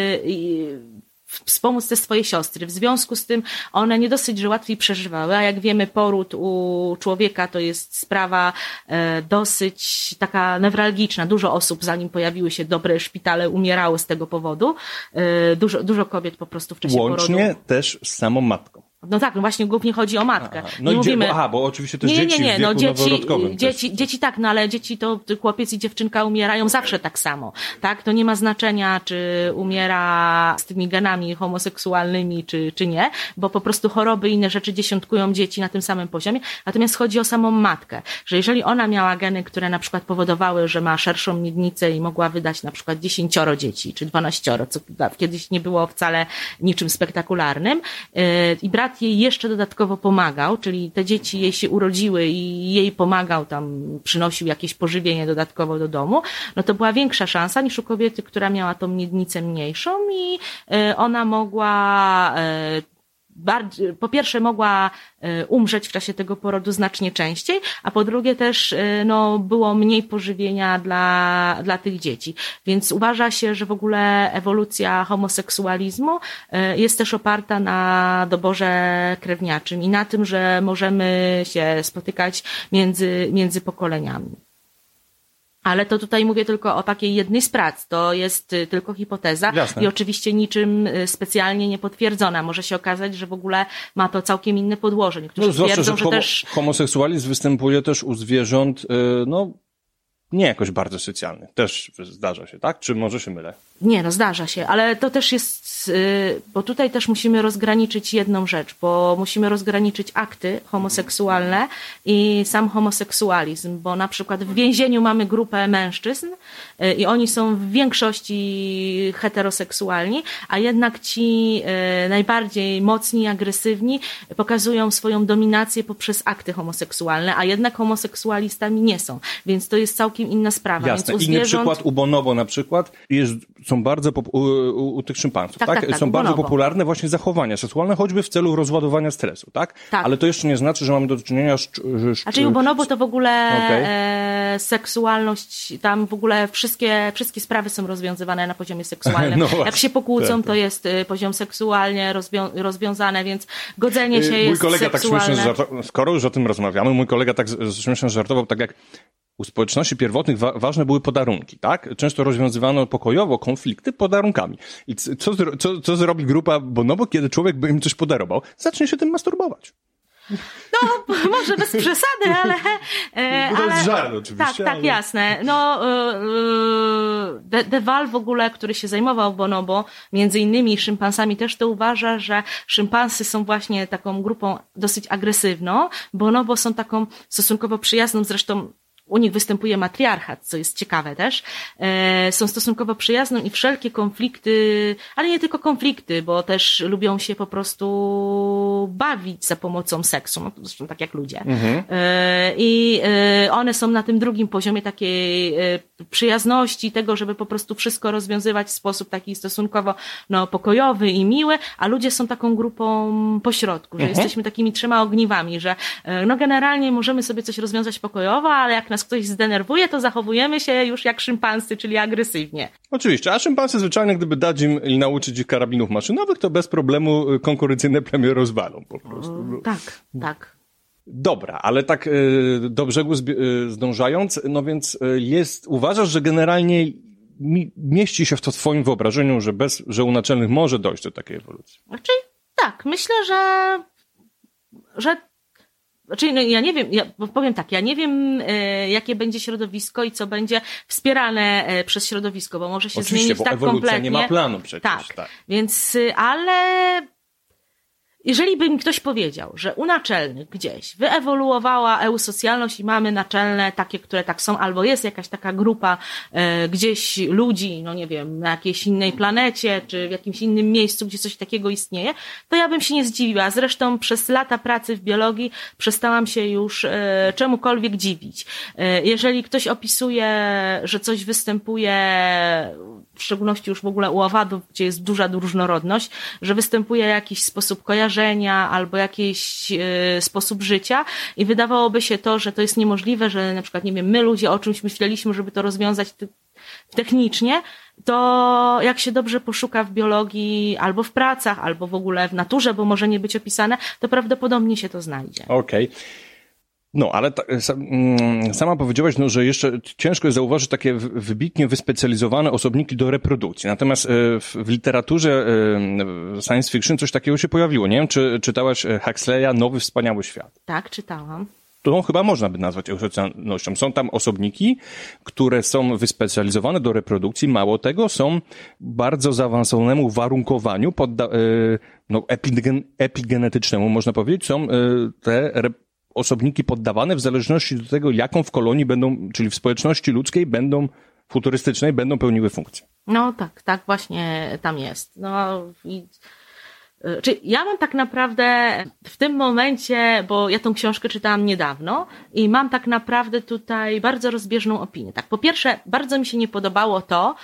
wspomóc te swoje siostry. W związku z tym one nie dosyć, że łatwiej przeżywały, a jak wiemy, poród u człowieka to jest sprawa e, dosyć taka newralgiczna. Dużo osób, zanim pojawiły się dobre szpitale, umierało z tego powodu. E, dużo, dużo kobiet po prostu w czasie Łącznie porodu. też z samą matką. No tak, no właśnie głównie chodzi o matkę. Aha, no nie mówimy... Aha, bo oczywiście też nie, dzieci nie, nie, w wieku no, dzieci, noworodkowym. Dzieci, też. dzieci tak, no ale dzieci to chłopiec i dziewczynka umierają zawsze tak samo. Tak, to nie ma znaczenia, czy umiera z tymi genami homoseksualnymi, czy, czy nie, bo po prostu choroby i inne rzeczy dziesiątkują dzieci na tym samym poziomie. Natomiast chodzi o samą matkę, że jeżeli ona miała geny, które na przykład powodowały, że ma szerszą miednicę i mogła wydać na przykład dziesięcioro dzieci, czy dwanaścioro, co kiedyś nie było wcale niczym spektakularnym, yy, i brat brat jej jeszcze dodatkowo pomagał, czyli te dzieci jej się urodziły i jej pomagał tam, przynosił jakieś pożywienie dodatkowo do domu, no to była większa szansa niż u kobiety, która miała tą miednicę mniejszą i ona mogła bardziej, po pierwsze mogła umrzeć w czasie tego porodu znacznie częściej, a po drugie też no, było mniej pożywienia dla, dla tych dzieci. Więc uważa się, że w ogóle ewolucja homoseksualizmu jest też oparta na doborze krewniaczym i na tym, że możemy się spotykać między, między pokoleniami. Ale to tutaj mówię tylko o takiej jednej z prac. To jest tylko hipoteza. Jasne. I oczywiście niczym specjalnie nie potwierdzona. Może się okazać, że w ogóle ma to całkiem inne podłoże. Niektórzy no, zwłaszcza, twierdzą, że, że homo- też... homoseksualizm występuje też u zwierząt, yy, no nie jakoś bardzo socjalnych. Też zdarza się, tak? Czy może się mylę? Nie, no zdarza się, ale to też jest, bo tutaj też musimy rozgraniczyć jedną rzecz, bo musimy rozgraniczyć akty homoseksualne i sam homoseksualizm, bo na przykład w więzieniu mamy grupę mężczyzn i oni są w większości heteroseksualni, a jednak ci najbardziej mocni i agresywni pokazują swoją dominację poprzez akty homoseksualne, a jednak homoseksualistami nie są, więc to jest całkiem inna sprawa. Jasne. Więc u Inny zwierząt... przykład u bonobo na przykład jest, są bardzo pop- u, u, u tych szympansów, tak? Tak, tak, tak, są u bardzo bonobo. popularne właśnie zachowania seksualne, choćby w celu rozładowania stresu, tak? Tak. Ale to jeszcze nie znaczy, że mamy do czynienia z... z A czyli u bonobo to w ogóle Okay. e, seksualność, tam w ogóle wszystkie, wszystkie sprawy są rozwiązywane na poziomie seksualnym. No właśnie, Jak się pokłócą, tak, tak. to jest y, poziom seksualnie rozwią- rozwiązane, więc godzenie się Mój jest kolega seksualne. tak śmiesznie żartował, skoro już o tym rozmawiamy, mój kolega tak z- śmiesznie żartował, tak jak u społeczności pierwotnych wa- ważne były podarunki, tak? Często rozwiązywano pokojowo konflikty podarunkami. I c- co, zro- co, co zrobi grupa bonobo, kiedy człowiek by im coś podarował? Zacznie się tym masturbować. No, może bez przesady, ale... E, No to ale jest żart oczywiście, Tak, tak, ale- jasne. No, e, e, De, De Waal w ogóle, który się zajmował bonobo, między innymi szympansami też, to uważa, że szympansy są właśnie taką grupą dosyć agresywną. Bonobo są taką stosunkowo przyjazną, zresztą u nich występuje matriarchat, co jest ciekawe też. E, są stosunkowo przyjazną i wszelkie konflikty, ale nie tylko konflikty, bo też lubią się po prostu bawić za pomocą seksu, no to zresztą tak jak ludzie. Mhm. E, I e, one są na tym drugim poziomie takiej e, przyjazności, tego, żeby po prostu wszystko rozwiązywać w sposób taki stosunkowo no, pokojowy i miły, a ludzie są taką grupą pośrodku, że Mhm. jesteśmy takimi trzema ogniwami, że e, no generalnie możemy sobie coś rozwiązać pokojowo, ale jak nas ktoś zdenerwuje, to zachowujemy się już jak szympansy, czyli agresywnie. Oczywiście, a szympansy zwyczajnie, gdyby dać im i nauczyć ich karabinów maszynowych, to bez problemu y, konkurencyjne plemię rozwalą po prostu. Tak, tak. Dobra, ale tak y, do brzegu zbi- y, zdążając, no więc y, jest, uważasz, że generalnie mi, mieści się w to twoim wyobrażeniu, że bez, że u naczelnych może dojść do takiej ewolucji? Znaczy, tak, myślę, że, że Znaczy, no ja nie wiem, ja powiem tak, ja nie wiem, e, jakie będzie środowisko i co będzie wspierane e, przez środowisko, bo może się Oczywiście, zmienić bo tak ewolucja kompletnie. nie ma planu przecież. Tak, tak. więc, y, ale jeżeli by mi ktoś powiedział, że u naczelnych gdzieś wyewoluowała eusocjalność i mamy naczelne takie, które tak są, albo jest jakaś taka grupa e, gdzieś ludzi, no nie wiem, na jakiejś innej planecie, czy w jakimś innym miejscu, gdzie coś takiego istnieje, to ja bym się nie zdziwiła. Zresztą przez lata pracy w biologii przestałam się już e, czemukolwiek dziwić. E, jeżeli ktoś opisuje, że coś występuje, w szczególności już w ogóle u owadów, gdzie jest duża różnorodność, że występuje jakiś sposób kojarzenia albo jakiś e, sposób życia i wydawałoby się to, że to jest niemożliwe, że na przykład, nie wiem, my ludzie o czymś myśleliśmy, żeby to rozwiązać ty- technicznie, to jak się dobrze poszuka w biologii albo w pracach, albo w ogóle w naturze, bo może nie być opisane, to prawdopodobnie się to znajdzie. Okej. Okay. No, ale ta, sama powiedziałaś, no, że jeszcze ciężko jest zauważyć takie wybitnie wyspecjalizowane osobniki do reprodukcji. Natomiast w, w literaturze science fiction coś takiego się pojawiło. Nie wiem, czy czytałaś Huxleya Nowy Wspaniały Świat? Tak, czytałam. To chyba można by nazwać eusocjalnością. Są tam osobniki, które są wyspecjalizowane do reprodukcji. Mało tego, są bardzo zaawansowanemu warunkowaniu, podda- no, epigen- epigenetycznemu, można powiedzieć, są te rep- osobniki poddawane w zależności do tego, jaką w kolonii będą, czyli w społeczności ludzkiej będą, futurystycznej, będą pełniły funkcję. No tak, tak właśnie tam jest. No i Czy ja mam tak naprawdę w tym momencie, bo ja tą książkę czytałam niedawno i mam tak naprawdę tutaj bardzo rozbieżną opinię. Tak, po pierwsze, bardzo mi się nie podobało to,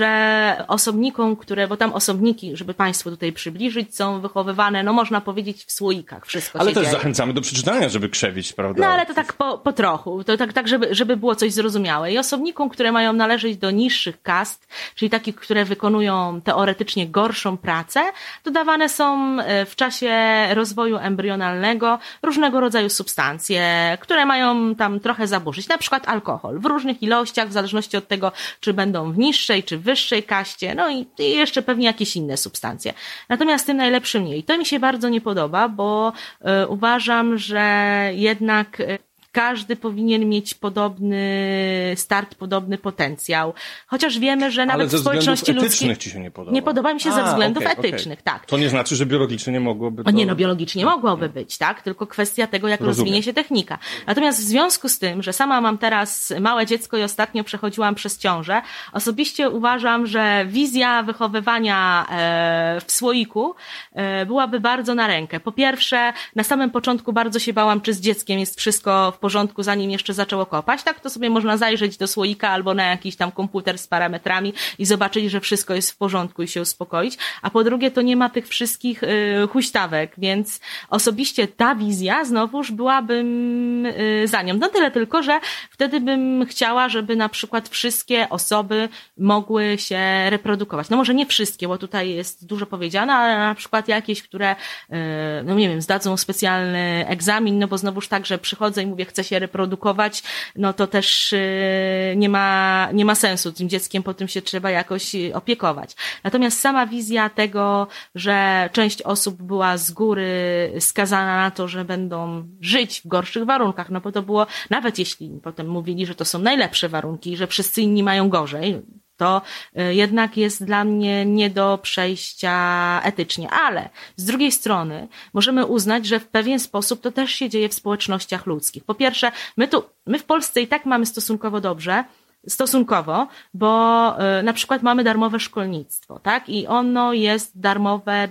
że osobnikom, które, bo tam osobniki, żeby Państwu tutaj przybliżyć, są wychowywane, no można powiedzieć w słoikach, wszystko ale się też dzieje. zachęcamy do przeczytania, żeby krzewić, prawda? No ale to tak po, po trochu, to tak, tak żeby, żeby było coś zrozumiałe. I osobnikom, które mają należeć do niższych kast, czyli takich, które wykonują teoretycznie gorszą pracę, dodawane są w czasie rozwoju embrionalnego różnego rodzaju substancje, które mają tam trochę zaburzyć, na przykład alkohol w różnych ilościach, w zależności od tego, czy będą w niższej, czy wyższej kaście, no i, i jeszcze pewnie jakieś inne substancje. Natomiast tym najlepszym nie. I to mi się bardzo nie podoba, bo y, uważam, że jednak y, każdy powinien mieć podobny start, podobny potencjał. Chociaż wiemy, że nawet ale ze w społeczności ludzkiej... etycznych ci się nie podoba. Nie podoba mi się A, ze względów okay, etycznych, okay. tak. To nie znaczy, że biologicznie nie mogłoby to... O nie, no biologicznie mogłoby być, tak? Tylko kwestia tego, jak Rozumiem. rozwinie się technika. Natomiast w związku z tym, że sama mam teraz małe dziecko i ostatnio przechodziłam przez ciążę, osobiście uważam, że wizja wychowywania e, w słoiku e, byłaby bardzo na rękę. Po pierwsze, na samym początku bardzo się bałam, czy z dzieckiem jest wszystko w porządku, zanim jeszcze zaczęło kopać, tak? To sobie można zajrzeć do słoika albo na jakiś tam komputer z parametrami i zobaczyć, że wszystko jest w porządku i się uspokoić. A po drugie, to nie ma tych wszystkich y, huśtawek, więc osobiście ta wizja znowuż byłabym y, za nią. No tyle tylko, że wtedy bym chciała, żeby na przykład wszystkie osoby mogły się reprodukować. No może nie wszystkie, bo tutaj jest dużo powiedziane, ale na przykład jakieś, które y, no nie wiem, zdadzą specjalny egzamin, no bo znowuż tak, że przychodzę i mówię, chcę się reprodukować, no to też y, nie ma, nie ma sensu. Tym dzieckiem potem się trzeba jakoś opiekować. Natomiast sama wizja tego, że część osób była z góry skazana na to, że będą żyć w gorszych warunkach, no bo to było, nawet jeśli potem mówili, że to są najlepsze warunki, że wszyscy inni mają gorzej, to jednak jest dla mnie nie do przejścia etycznie. Ale z drugiej strony możemy uznać, że w pewien sposób to też się dzieje w społecznościach ludzkich. Po pierwsze, my tu, my w Polsce i tak mamy stosunkowo dobrze, stosunkowo, bo y, na przykład mamy darmowe szkolnictwo, tak? I ono jest darmowe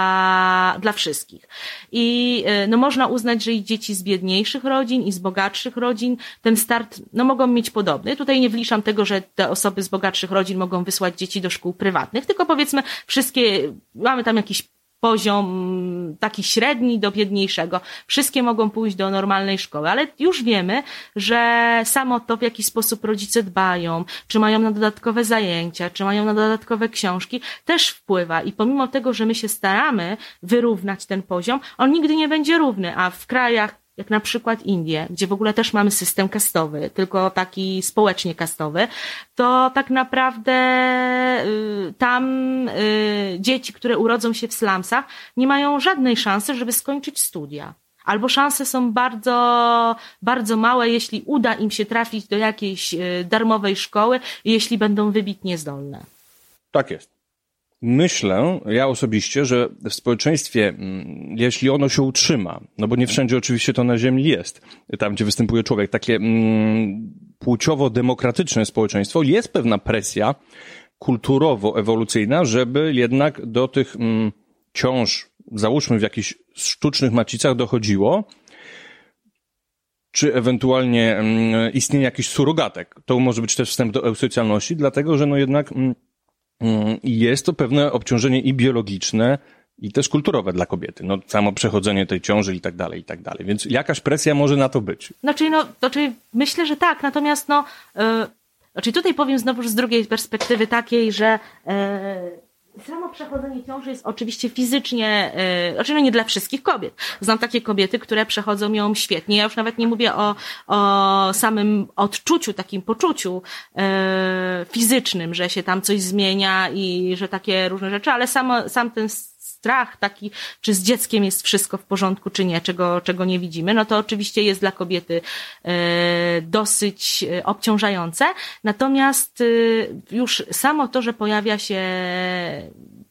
dla, dla wszystkich. I y, no można uznać, że i dzieci z biedniejszych rodzin i z bogatszych rodzin ten start no mogą mieć podobny. Tutaj nie wliczam tego, że te osoby z bogatszych rodzin mogą wysłać dzieci do szkół prywatnych, tylko powiedzmy wszystkie, mamy tam jakiś poziom taki średni do biedniejszego. Wszystkie mogą pójść do normalnej szkoły, ale już wiemy, że samo to, w jaki sposób rodzice dbają, czy mają na dodatkowe zajęcia, czy mają na dodatkowe książki, też wpływa i pomimo tego, że my się staramy wyrównać ten poziom, on nigdy nie będzie równy, a w krajach jak na przykład Indie, gdzie w ogóle też mamy system kastowy, tylko taki społecznie kastowy, to tak naprawdę y, tam y, dzieci, które urodzą się w slumsach, nie mają żadnej szansy, żeby skończyć studia. Albo szanse są bardzo, bardzo małe, jeśli uda im się trafić do jakiejś y, darmowej szkoły, jeśli będą wybitnie zdolne. Tak jest. Myślę, ja osobiście, że w społeczeństwie, jeśli ono się utrzyma, no bo nie wszędzie oczywiście to na ziemi jest, tam gdzie występuje człowiek, takie mm, płciowo-demokratyczne społeczeństwo, jest pewna presja kulturowo-ewolucyjna, żeby jednak do tych mm, ciąż, załóżmy w jakichś sztucznych macicach dochodziło, czy ewentualnie mm, istnienie jakichś surogatek. To może być też wstęp do eusocjalności, dlatego że no jednak mm, jest to pewne obciążenie i biologiczne, i też kulturowe dla kobiety. No, samo przechodzenie tej ciąży i tak dalej, i tak dalej. Więc jakaś presja może na to być. Znaczy, no, znaczy myślę, że tak. Natomiast, no, yy, znaczy tutaj powiem znowu z drugiej perspektywy takiej, że yy, samo przechodzenie ciąży jest oczywiście fizycznie, yy, znaczy no nie dla wszystkich kobiet. Znam takie kobiety, które przechodzą ją świetnie. Ja już nawet nie mówię o, o samym odczuciu, takim poczuciu yy, fizycznym, że się tam coś zmienia i że takie różne rzeczy, ale samo, sam ten strach taki, czy z dzieckiem jest wszystko w porządku, czy nie, czego, czego nie widzimy, no to oczywiście jest dla kobiety yy, dosyć obciążające. Natomiast yy, już samo to, że pojawia się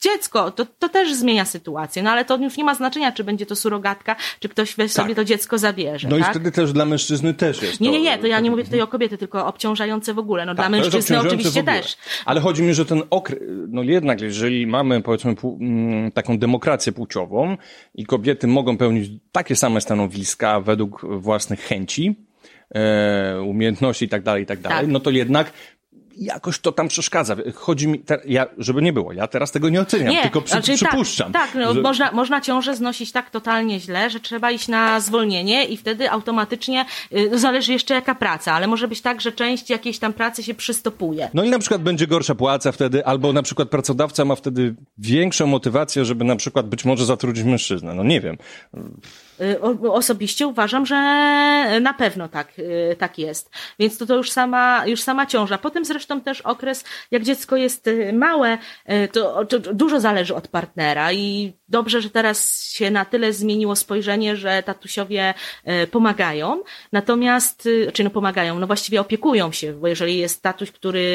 dziecko, to, to też zmienia sytuację, no ale to już nie ma znaczenia, czy będzie to surogatka, czy ktoś weź sobie tak. to dziecko zabierze. No tak? i wtedy też dla mężczyzny też jest. Nie, to, nie, nie, to ja tak, nie mówię tutaj o kobiety, tylko obciążające w ogóle. No tak, dla mężczyzny oczywiście też. Ale chodzi mi, że ten okres, no jednak jeżeli mamy powiedzmy pół, m, taką demokrację płciową i kobiety mogą pełnić takie same stanowiska według własnych chęci, e, umiejętności i tak dalej, i tak dalej, no to jednak jakoś to tam przeszkadza. Chodzi mi, te, ja, żeby nie było, ja teraz tego nie oceniam, nie, tylko przy, znaczy, przypuszczam. Tak, tak no, że... można, można ciążę znosić tak totalnie źle, że trzeba iść na zwolnienie i wtedy automatycznie, y, zależy jeszcze jaka praca, ale może być tak, że część jakiejś tam pracy się przystopuje. No i na przykład będzie gorsza płaca wtedy, albo na przykład pracodawca ma wtedy większą motywację, żeby na przykład być może zatrudnić mężczyznę. No nie wiem. Osobiście uważam, że na pewno tak, tak jest. Więc to, to już sama, już sama ciąża. Potem zresztą też okres, jak dziecko jest małe, to, to dużo zależy od partnera i dobrze, że teraz się na tyle zmieniło spojrzenie, że tatusiowie pomagają. Natomiast, czy no pomagają, no właściwie opiekują się, bo jeżeli jest tatuś, który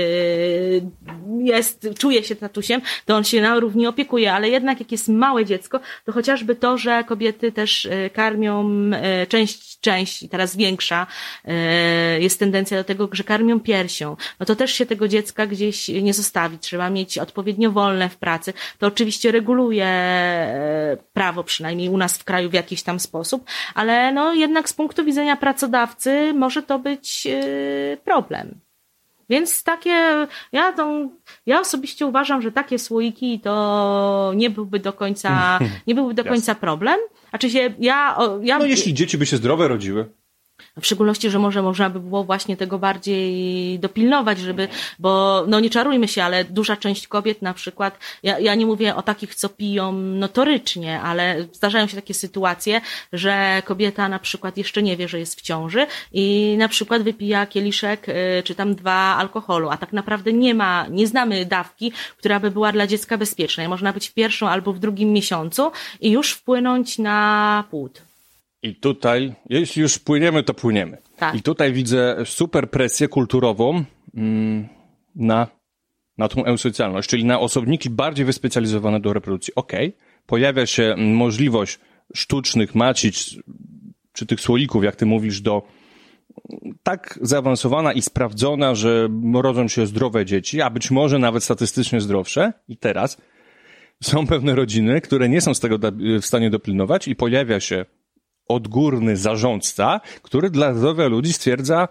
jest, czuje się tatusiem, to on się na równi opiekuje, ale jednak jak jest małe dziecko, to chociażby to, że kobiety też karmią część, część i teraz większa jest tendencja do tego, że karmią piersią, no to też się tego dziecka gdzieś nie zostawi. Trzeba mieć odpowiednio wolne w pracy. To oczywiście reguluje prawo, przynajmniej u nas w kraju w jakiś tam sposób, ale no jednak z punktu widzenia pracodawcy może to być problem. Więc takie, ja to, ja osobiście uważam, że takie słoiki to nie byłby do końca, nie byłby do końca problem. Znaczy się, ja, ja... No jeśli dzieci by się zdrowe rodziły. W szczególności, że może można by było właśnie tego bardziej dopilnować, żeby, bo no nie czarujmy się, ale duża część kobiet na przykład, ja, ja nie mówię o takich, co piją notorycznie, ale zdarzają się takie sytuacje, że kobieta na przykład jeszcze nie wie, że jest w ciąży i na przykład wypija kieliszek czy tam dwa alkoholu, a tak naprawdę nie ma, nie znamy dawki, która by była dla dziecka bezpieczna. Można być w pierwszym albo w drugim miesiącu i już wpłynąć na płód. I tutaj, jeśli już płyniemy, to płyniemy. Tak. I tutaj widzę super presję kulturową mm, na, na tą eusocjalność, czyli na osobniki bardziej wyspecjalizowane do reprodukcji. Okej, okay. Pojawia się możliwość sztucznych macic, czy tych słoików, jak ty mówisz, do tak zaawansowana i sprawdzona, że rodzą się zdrowe dzieci, a być może nawet statystycznie zdrowsze. I teraz są pewne rodziny, które nie są z tego w stanie dopilnować i pojawia się odgórny zarządca, który dla zdrowia ludzi stwierdza,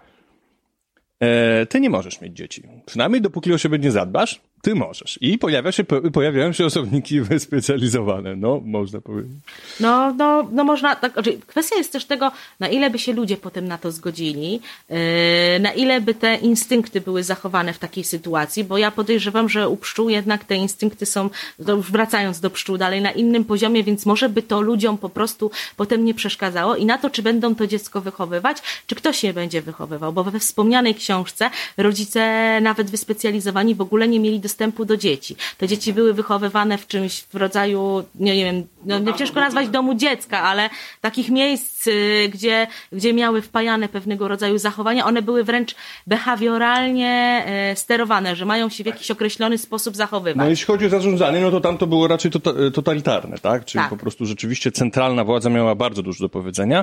e, ty nie możesz mieć dzieci. Przynajmniej dopóki o siebie nie zadbasz, ty możesz. I pojawia się, pojawiają się osobniki wyspecjalizowane, no, można powiedzieć. No, no, no można, tak, kwestia jest też tego, na ile by się ludzie potem na to zgodzili, yy, na ile by te instynkty były zachowane w takiej sytuacji, bo ja podejrzewam, że u pszczół jednak te instynkty są, to już wracając do pszczół dalej, na innym poziomie, więc może by to ludziom po prostu potem nie przeszkadzało i na to, czy będą to dziecko wychowywać, czy ktoś je będzie wychowywał, bo we wspomnianej książce rodzice nawet wyspecjalizowani w ogóle nie mieli dostępu do dzieci. Te dzieci były wychowywane w czymś w rodzaju, nie, nie wiem, no, nie ciężko nazwać domu dziecka, ale takich miejsc, gdzie, gdzie miały wpajane pewnego rodzaju zachowania, one były wręcz behawioralnie sterowane, że mają się w jakiś określony sposób zachowywać. No jeśli chodzi o zarządzanie, no to tam to było raczej tota- totalitarne, tak? Czyli tak. Po prostu rzeczywiście centralna władza miała bardzo dużo do powiedzenia.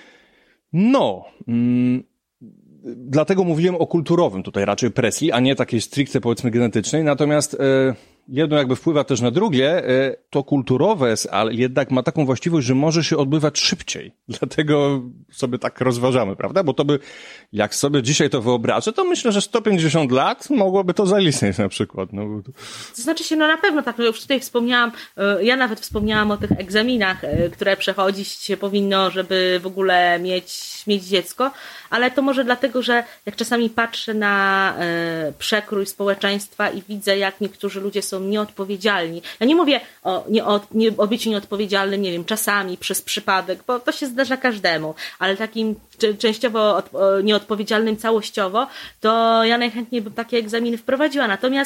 No... Mm... Dlatego mówiłem o kulturowym tutaj raczej presji, a nie takiej stricte powiedzmy genetycznej. Natomiast e, jedno jakby wpływa też na drugie, e, to kulturowe, ale jednak ma taką właściwość, że może się odbywać szybciej. Dlatego sobie tak rozważamy, prawda? Bo to by, jak sobie dzisiaj to wyobrażę, to myślę, że sto pięćdziesiąt lat mogłoby to zaistnieć na przykład. No. To znaczy się, no na pewno tak, no już tutaj wspomniałam, ja nawet wspomniałam o tych egzaminach, które przechodzić się powinno, żeby w ogóle mieć, mieć dziecko, ale to może dlatego, że jak czasami patrzę na e, przekrój społeczeństwa i widzę, jak niektórzy ludzie są nieodpowiedzialni. Ja nie mówię o, nie, o, nie, o byciu nieodpowiedzialnym, nie wiem, czasami przez przypadek, bo to się zdarza każdemu, ale takim częściowo od, o, nieodpowiedzialnym całościowo, to ja najchętniej bym takie egzaminy wprowadziła. Natomiast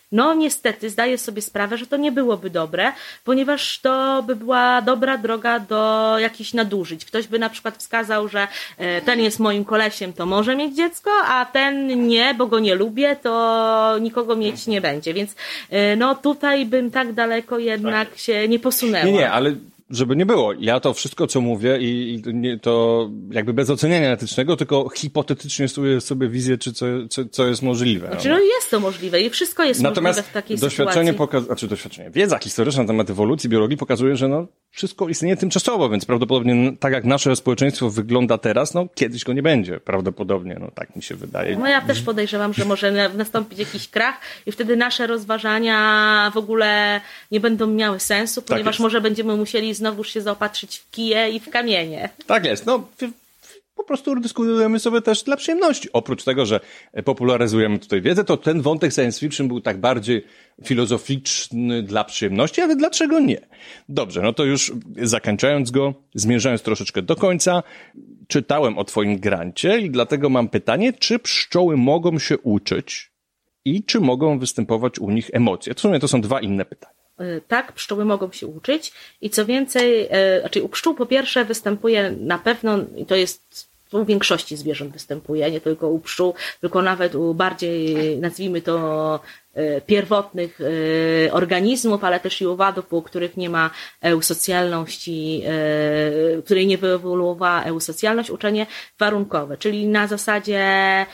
No niestety zdaję sobie sprawę, że to nie byłoby dobre, ponieważ to by była dobra droga do jakichś nadużyć. Ktoś by na przykład wskazał, że ten jest moim kolesiem, to może mieć dziecko, a ten nie, bo go nie lubię, to nikogo mieć nie będzie. Więc no tutaj bym tak daleko jednak tak. się nie posunęła. Nie, nie, ale żeby nie było. Ja to wszystko, co mówię i, i nie, to jakby bez oceniania etycznego, tylko hipotetycznie sobie, sobie wizję, czy co, co, co jest możliwe. Znaczy, no jest to możliwe i wszystko jest Natomiast możliwe w takiej doświadczenie sytuacji. poka- znaczy doświadczenie, wiedza historyczna na temat ewolucji, biologii pokazuje, że no wszystko istnieje tymczasowo, więc prawdopodobnie tak jak nasze społeczeństwo wygląda teraz, no kiedyś go nie będzie. Prawdopodobnie, no tak mi się wydaje. No ja też podejrzewam, że może nastąpić jakiś krach i wtedy nasze rozważania w ogóle nie będą miały sensu, ponieważ tak może będziemy musieli znowuż się zaopatrzyć w kije i w kamienie. Tak jest, no po prostu dyskutujemy sobie też dla przyjemności. Oprócz tego, że popularyzujemy tutaj wiedzę, to ten wątek science fiction był tak bardziej filozoficzny dla przyjemności, ale dlaczego nie? Dobrze, no to już zakończając go, zmierzając troszeczkę do końca, czytałem o twoim grancie i dlatego mam pytanie, czy pszczoły mogą się uczyć i czy mogą występować u nich emocje? W sumie to są dwa inne pytania. Tak, pszczoły mogą się uczyć i co więcej, znaczy u pszczół po pierwsze występuje na pewno, i to jest u większości zwierząt występuje, nie tylko u pszczół, tylko nawet u bardziej, nazwijmy to, pierwotnych organizmów, ale też i owadów, u których nie ma eusocjalności, w której nie wyewoluowała eusocjalność, uczenie warunkowe, czyli na zasadzie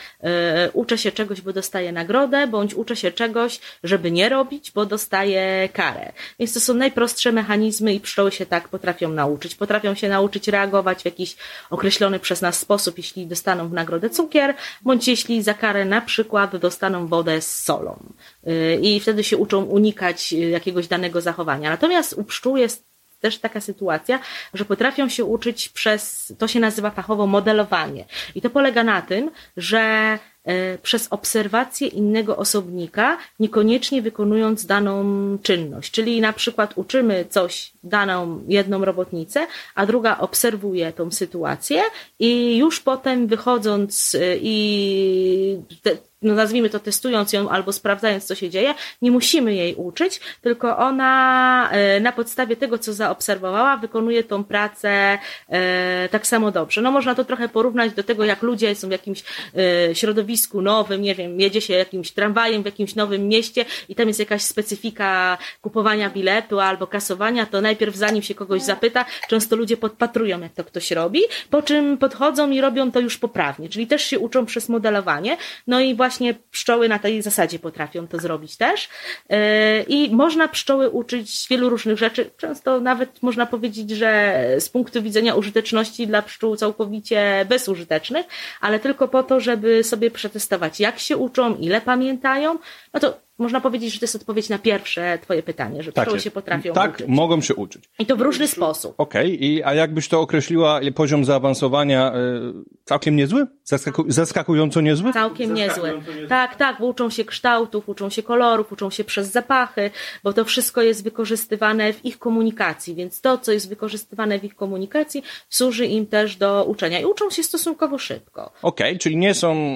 uczę się czegoś, bo dostaję nagrodę, bądź uczę się czegoś, żeby nie robić, bo dostaję karę. Więc to są najprostsze mechanizmy i pszczoły się tak potrafią nauczyć. Potrafią się nauczyć reagować w jakiś określony przez nas sposób, jeśli dostaną w nagrodę cukier, bądź jeśli za karę na przykład dostaną wodę z solą. I wtedy się uczą unikać jakiegoś danego zachowania. Natomiast u pszczół jest też taka sytuacja, że potrafią się uczyć przez, to się nazywa fachowo modelowanie. I to polega na tym, że przez obserwację innego osobnika, niekoniecznie wykonując daną czynność. Czyli na przykład uczymy coś, daną jedną robotnicę, a druga obserwuje tą sytuację i już potem wychodząc i te, no nazwijmy to testując ją albo sprawdzając, co się dzieje, nie musimy jej uczyć, tylko ona na podstawie tego, co zaobserwowała, wykonuje tą pracę tak samo dobrze. No można to trochę porównać do tego, jak ludzie są w jakimś środowisku nowym, nie wiem, jedzie się jakimś tramwajem w jakimś nowym mieście i tam jest jakaś specyfika kupowania biletu albo kasowania, to najpierw zanim się kogoś zapyta, często ludzie podpatrują, jak to ktoś robi, po czym podchodzą i robią to już poprawnie, czyli też się uczą przez modelowanie, no i właśnie Właśnie pszczoły na tej zasadzie potrafią to zrobić też. I można pszczoły uczyć wielu różnych rzeczy. Często nawet można powiedzieć, że z punktu widzenia użyteczności dla pszczół całkowicie bezużytecznych, ale tylko po to, żeby sobie przetestować, jak się uczą, ile pamiętają. No to można powiedzieć, że to jest odpowiedź na pierwsze twoje pytanie, że pszczoły tak się potrafią tak, uczyć. Tak, mogą się uczyć. I to w różny sposób. Okej, okay. A jakbyś to określiła, poziom zaawansowania y, całkiem niezły? Zaskaku- zaskakująco niezły? Całkiem niezły. Tak, tak, bo uczą się kształtów, uczą się kolorów, uczą się przez zapachy, bo to wszystko jest wykorzystywane w ich komunikacji, więc to, co jest wykorzystywane w ich komunikacji, służy im też do uczenia i uczą się stosunkowo szybko. Okej, okay, czyli nie są,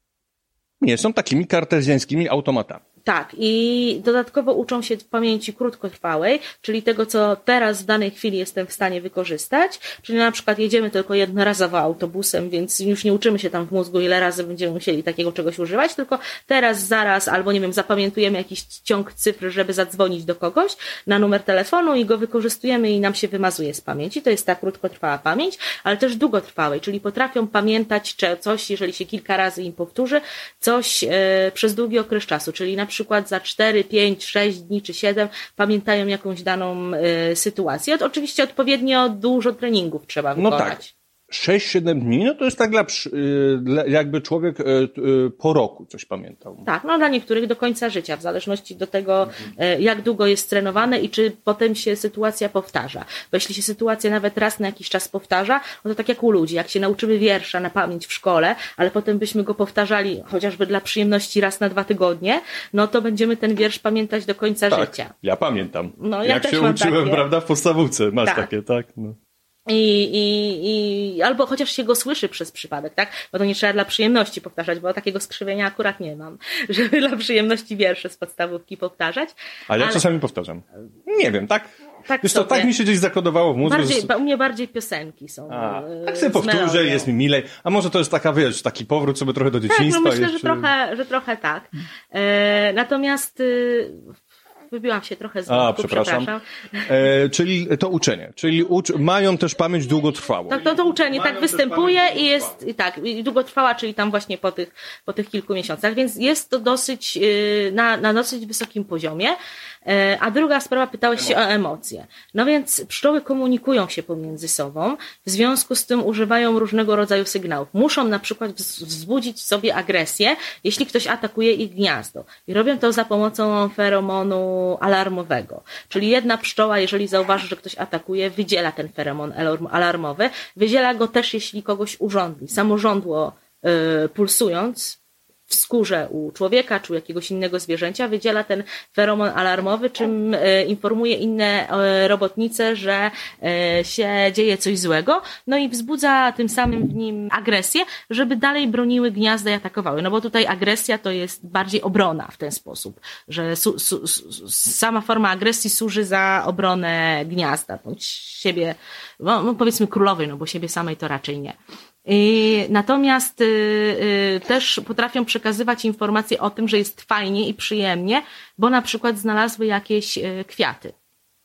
nie są takimi kartezjańskimi automatami. Tak, i dodatkowo uczą się w pamięci krótkotrwałej, czyli tego, co teraz w danej chwili jestem w stanie wykorzystać, czyli na przykład jedziemy tylko jednorazowo autobusem, więc już nie uczymy się tam w mózgu, ile razy będziemy musieli takiego czegoś używać, tylko teraz, zaraz, albo nie wiem, zapamiętujemy jakiś ciąg cyfr, żeby zadzwonić do kogoś na numer telefonu i go wykorzystujemy i nam się wymazuje z pamięci. To jest ta krótkotrwała pamięć, ale też długotrwałej, czyli potrafią pamiętać coś, jeżeli się kilka razy im powtórzy, coś e, przez długi okres czasu, czyli na przykład za cztery, pięć, sześć dni czy siedem pamiętają jakąś daną y, sytuację. Oczywiście odpowiednio dużo treningów trzeba wykonać. No tak. sześć siedem dni, no to jest tak dla, y, jakby człowiek y, y, po roku coś pamiętał. Tak, no dla niektórych do końca życia, w zależności do tego, mhm. y, jak długo jest trenowane i czy potem się sytuacja powtarza. Bo jeśli się sytuacja nawet raz na jakiś czas powtarza, no to tak jak u ludzi, jak się nauczymy wiersza na pamięć w szkole, ale potem byśmy go powtarzali chociażby dla przyjemności raz na dwa tygodnie, no to będziemy ten wiersz pamiętać do końca tak, życia. Ja pamiętam. No, ja jak też się mam uczyłem, takie. prawda, w podstawówce. Masz tak. takie, tak? No. I, i, i albo chociaż się go słyszy przez przypadek, tak? Bo to nie trzeba dla przyjemności powtarzać, bo takiego skrzywienia akurat nie mam, żeby dla przyjemności wiersze z podstawówki powtarzać. A ja ale... czasami powtarzam. Nie wiem, tak? Tak, Wiesz, to tak mi się gdzieś zakodowało w mózgu. Bardziej, że... U mnie bardziej piosenki są. A, tak sobie powtórzę, jest mi milej. A może to jest taka, wiesz, taki powrót sobie trochę do dzieciństwa. Tak, no myślę, jeszcze... że, trochę, że trochę tak. E, natomiast y, wybiłam się trochę z wątku, A, przepraszam. przepraszam. E, czyli to uczenie. Czyli ucz... mają też pamięć długotrwałą. Tak, to, to uczenie mają tak występuje i jest i tak, i długotrwała, czyli tam właśnie po tych, po tych kilku miesiącach, więc jest to dosyć, y, na, na dosyć wysokim poziomie. A druga sprawa, pytałeś się o emocje. No więc pszczoły komunikują się pomiędzy sobą, w związku z tym używają różnego rodzaju sygnałów. Muszą na przykład wzbudzić w sobie agresję, jeśli ktoś atakuje ich gniazdo. I robią to za pomocą feromonu alarmowego. Czyli jedna pszczoła, jeżeli zauważy, że ktoś atakuje, wydziela ten feromon alarmowy. Wydziela go też, jeśli kogoś urządli. Samo żądło yy, pulsując w skórze u człowieka czy u jakiegoś innego zwierzęcia wydziela ten feromon alarmowy, czym e, informuje inne e, robotnice, że e, się dzieje coś złego, no i wzbudza tym samym w nim agresję, żeby dalej broniły gniazda i atakowały. No bo tutaj agresja to jest bardziej obrona w ten sposób, że su, su, su, sama forma agresji służy za obronę gniazda, bądź siebie, no, no powiedzmy królowej, no bo siebie samej to raczej nie. I natomiast y, y, też potrafią przekazywać informacje o tym, że jest fajnie i przyjemnie, bo na przykład znalazły jakieś y, kwiaty.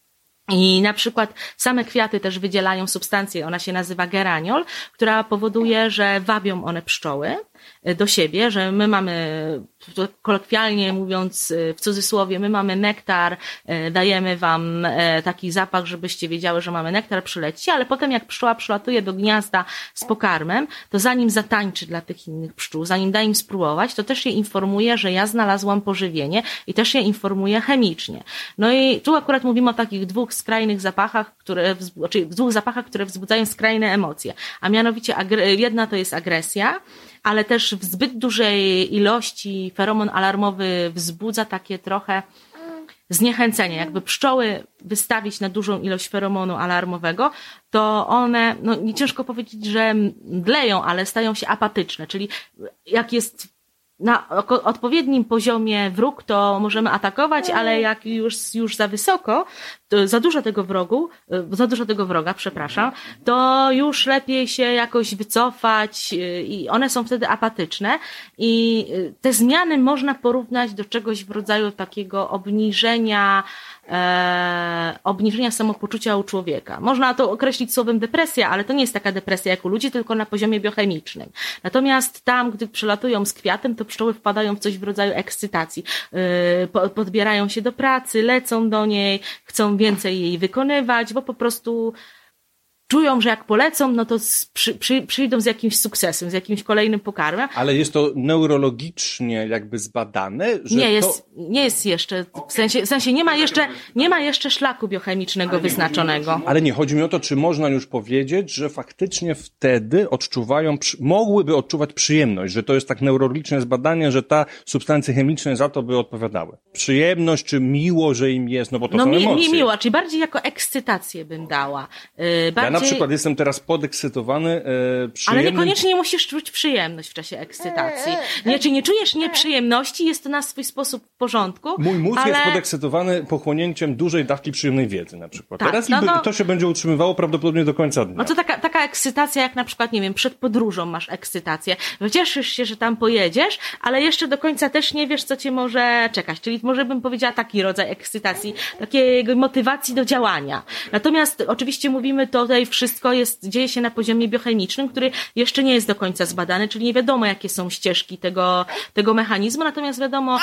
I na przykład same kwiaty też wydzielają substancję, ona się nazywa geraniol, która powoduje, że wabią one pszczoły do siebie, że my mamy, kolokwialnie mówiąc w cudzysłowie, my mamy nektar, dajemy wam taki zapach, żebyście wiedziały, że mamy nektar, przyleci, ale potem jak pszczoła przylatuje do gniazda z pokarmem, to zanim zatańczy dla tych innych pszczół, zanim da im spróbować, to też je informuje, że ja znalazłam pożywienie i też je informuje chemicznie. No i tu akurat mówimy o takich dwóch skrajnych zapachach, które, czyli dwóch zapachach, które wzbudzają skrajne emocje, a mianowicie jedna to jest agresja, ale też w zbyt dużej ilości feromon alarmowy wzbudza takie trochę zniechęcenie. Jakby pszczoły wystawić na dużą ilość feromonu alarmowego, to one, no nie ciężko powiedzieć, że mdleją, ale stają się apatyczne, czyli jak jest na odpowiednim poziomie wróg, to możemy atakować, ale jak już, już za wysoko, to za dużo tego wrogu, za dużo tego wroga, przepraszam, to już lepiej się jakoś wycofać i one są wtedy apatyczne i te zmiany można porównać do czegoś w rodzaju takiego obniżenia E, obniżenia samopoczucia u człowieka. Można to określić słowem depresja, ale to nie jest taka depresja jak u ludzi, tylko na poziomie biochemicznym. Natomiast tam, gdy przylatują z kwiatem, to pszczoły wpadają w coś w rodzaju ekscytacji. E, po, podbierają się do pracy, lecą do niej, chcą więcej jej wykonywać, bo po prostu czują, że jak polecą, no to przy, przy, przyjdą z jakimś sukcesem, z jakimś kolejnym pokarmem. Ale jest to neurologicznie jakby zbadane? Że nie jest, to... nie jest jeszcze, w sensie, w sensie nie ma jeszcze, nie ma jeszcze szlaku biochemicznego ale wyznaczonego. Ale nie, chodzi mi o to, czy można już powiedzieć, że faktycznie wtedy odczuwają, mogłyby odczuwać przyjemność, że to jest tak neurologiczne zbadanie, że ta substancje chemiczne za to by odpowiadały. Przyjemność, czy miło, że im jest, no bo to no są mi, emocje. mi miła, czyli bardziej jako ekscytację bym dała. Yy, bardziej... Ja na przykład jestem teraz podekscytowany, e, przyjemnym... Ale niekoniecznie musisz czuć przyjemność w czasie ekscytacji. Nie, czy nie czujesz nieprzyjemności, jest to na swój sposób w porządku. Mój mózg ale... jest podekscytowany pochłonięciem dużej dawki przyjemnej wiedzy na przykład. Tak, teraz no, no... to się będzie utrzymywało prawdopodobnie do końca dnia. No to taka, taka ekscytacja jak na przykład, nie wiem, przed podróżą masz ekscytację. Cieszysz się, że tam pojedziesz, ale jeszcze do końca też nie wiesz, co cię może czekać. Czyli może bym powiedziała taki rodzaj ekscytacji, takiej motywacji do działania. Natomiast oczywiście mówimy tutaj wszystko jest, dzieje się na poziomie biochemicznym, który jeszcze nie jest do końca zbadany, czyli nie wiadomo, jakie są ścieżki tego, tego mechanizmu, natomiast wiadomo...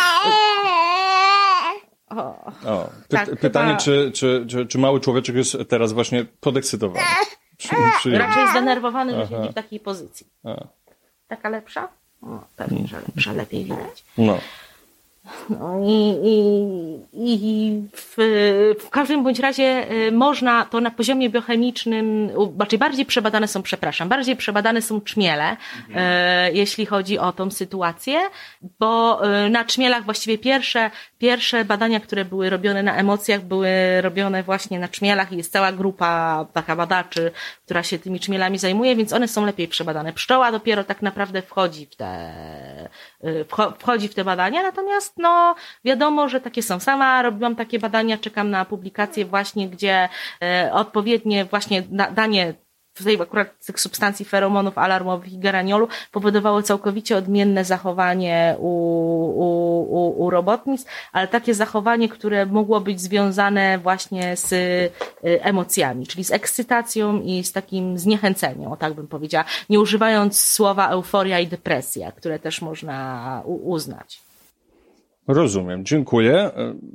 O, o, py- tak, pytanie, chyba... czy, czy, czy, czy mały człowieczek jest teraz właśnie podekscytowany? Przy, Raczej zdenerwowany, że siedzi w takiej pozycji. A. Taka lepsza? O, pewnie, że lepsza, lepiej widać. No. No i, i, i w, w każdym bądź razie można to na poziomie biochemicznym, znaczy bardziej przebadane są, przepraszam, bardziej przebadane są czmiele, mhm. e, jeśli chodzi o tą sytuację, bo na czmielach właściwie pierwsze, pierwsze badania, które były robione na emocjach, były robione właśnie na czmielach i jest cała grupa taka badaczy, która się tymi czmielami zajmuje, więc one są lepiej przebadane. Pszczoła dopiero tak naprawdę wchodzi w te, wchodzi w te badania, natomiast no wiadomo, że takie są. Sama robiłam takie badania, czekam na publikację właśnie, gdzie e, odpowiednie właśnie na, danie tutaj akurat tych substancji feromonów alarmowych i geraniolu powodowało całkowicie odmienne zachowanie u, u, u, u robotnic, ale takie zachowanie, które mogło być związane właśnie z y, emocjami, czyli z ekscytacją i z takim zniechęceniem, o tak bym powiedziała, nie używając słowa euforia i depresja, które też można u, uznać. Rozumiem, dziękuję.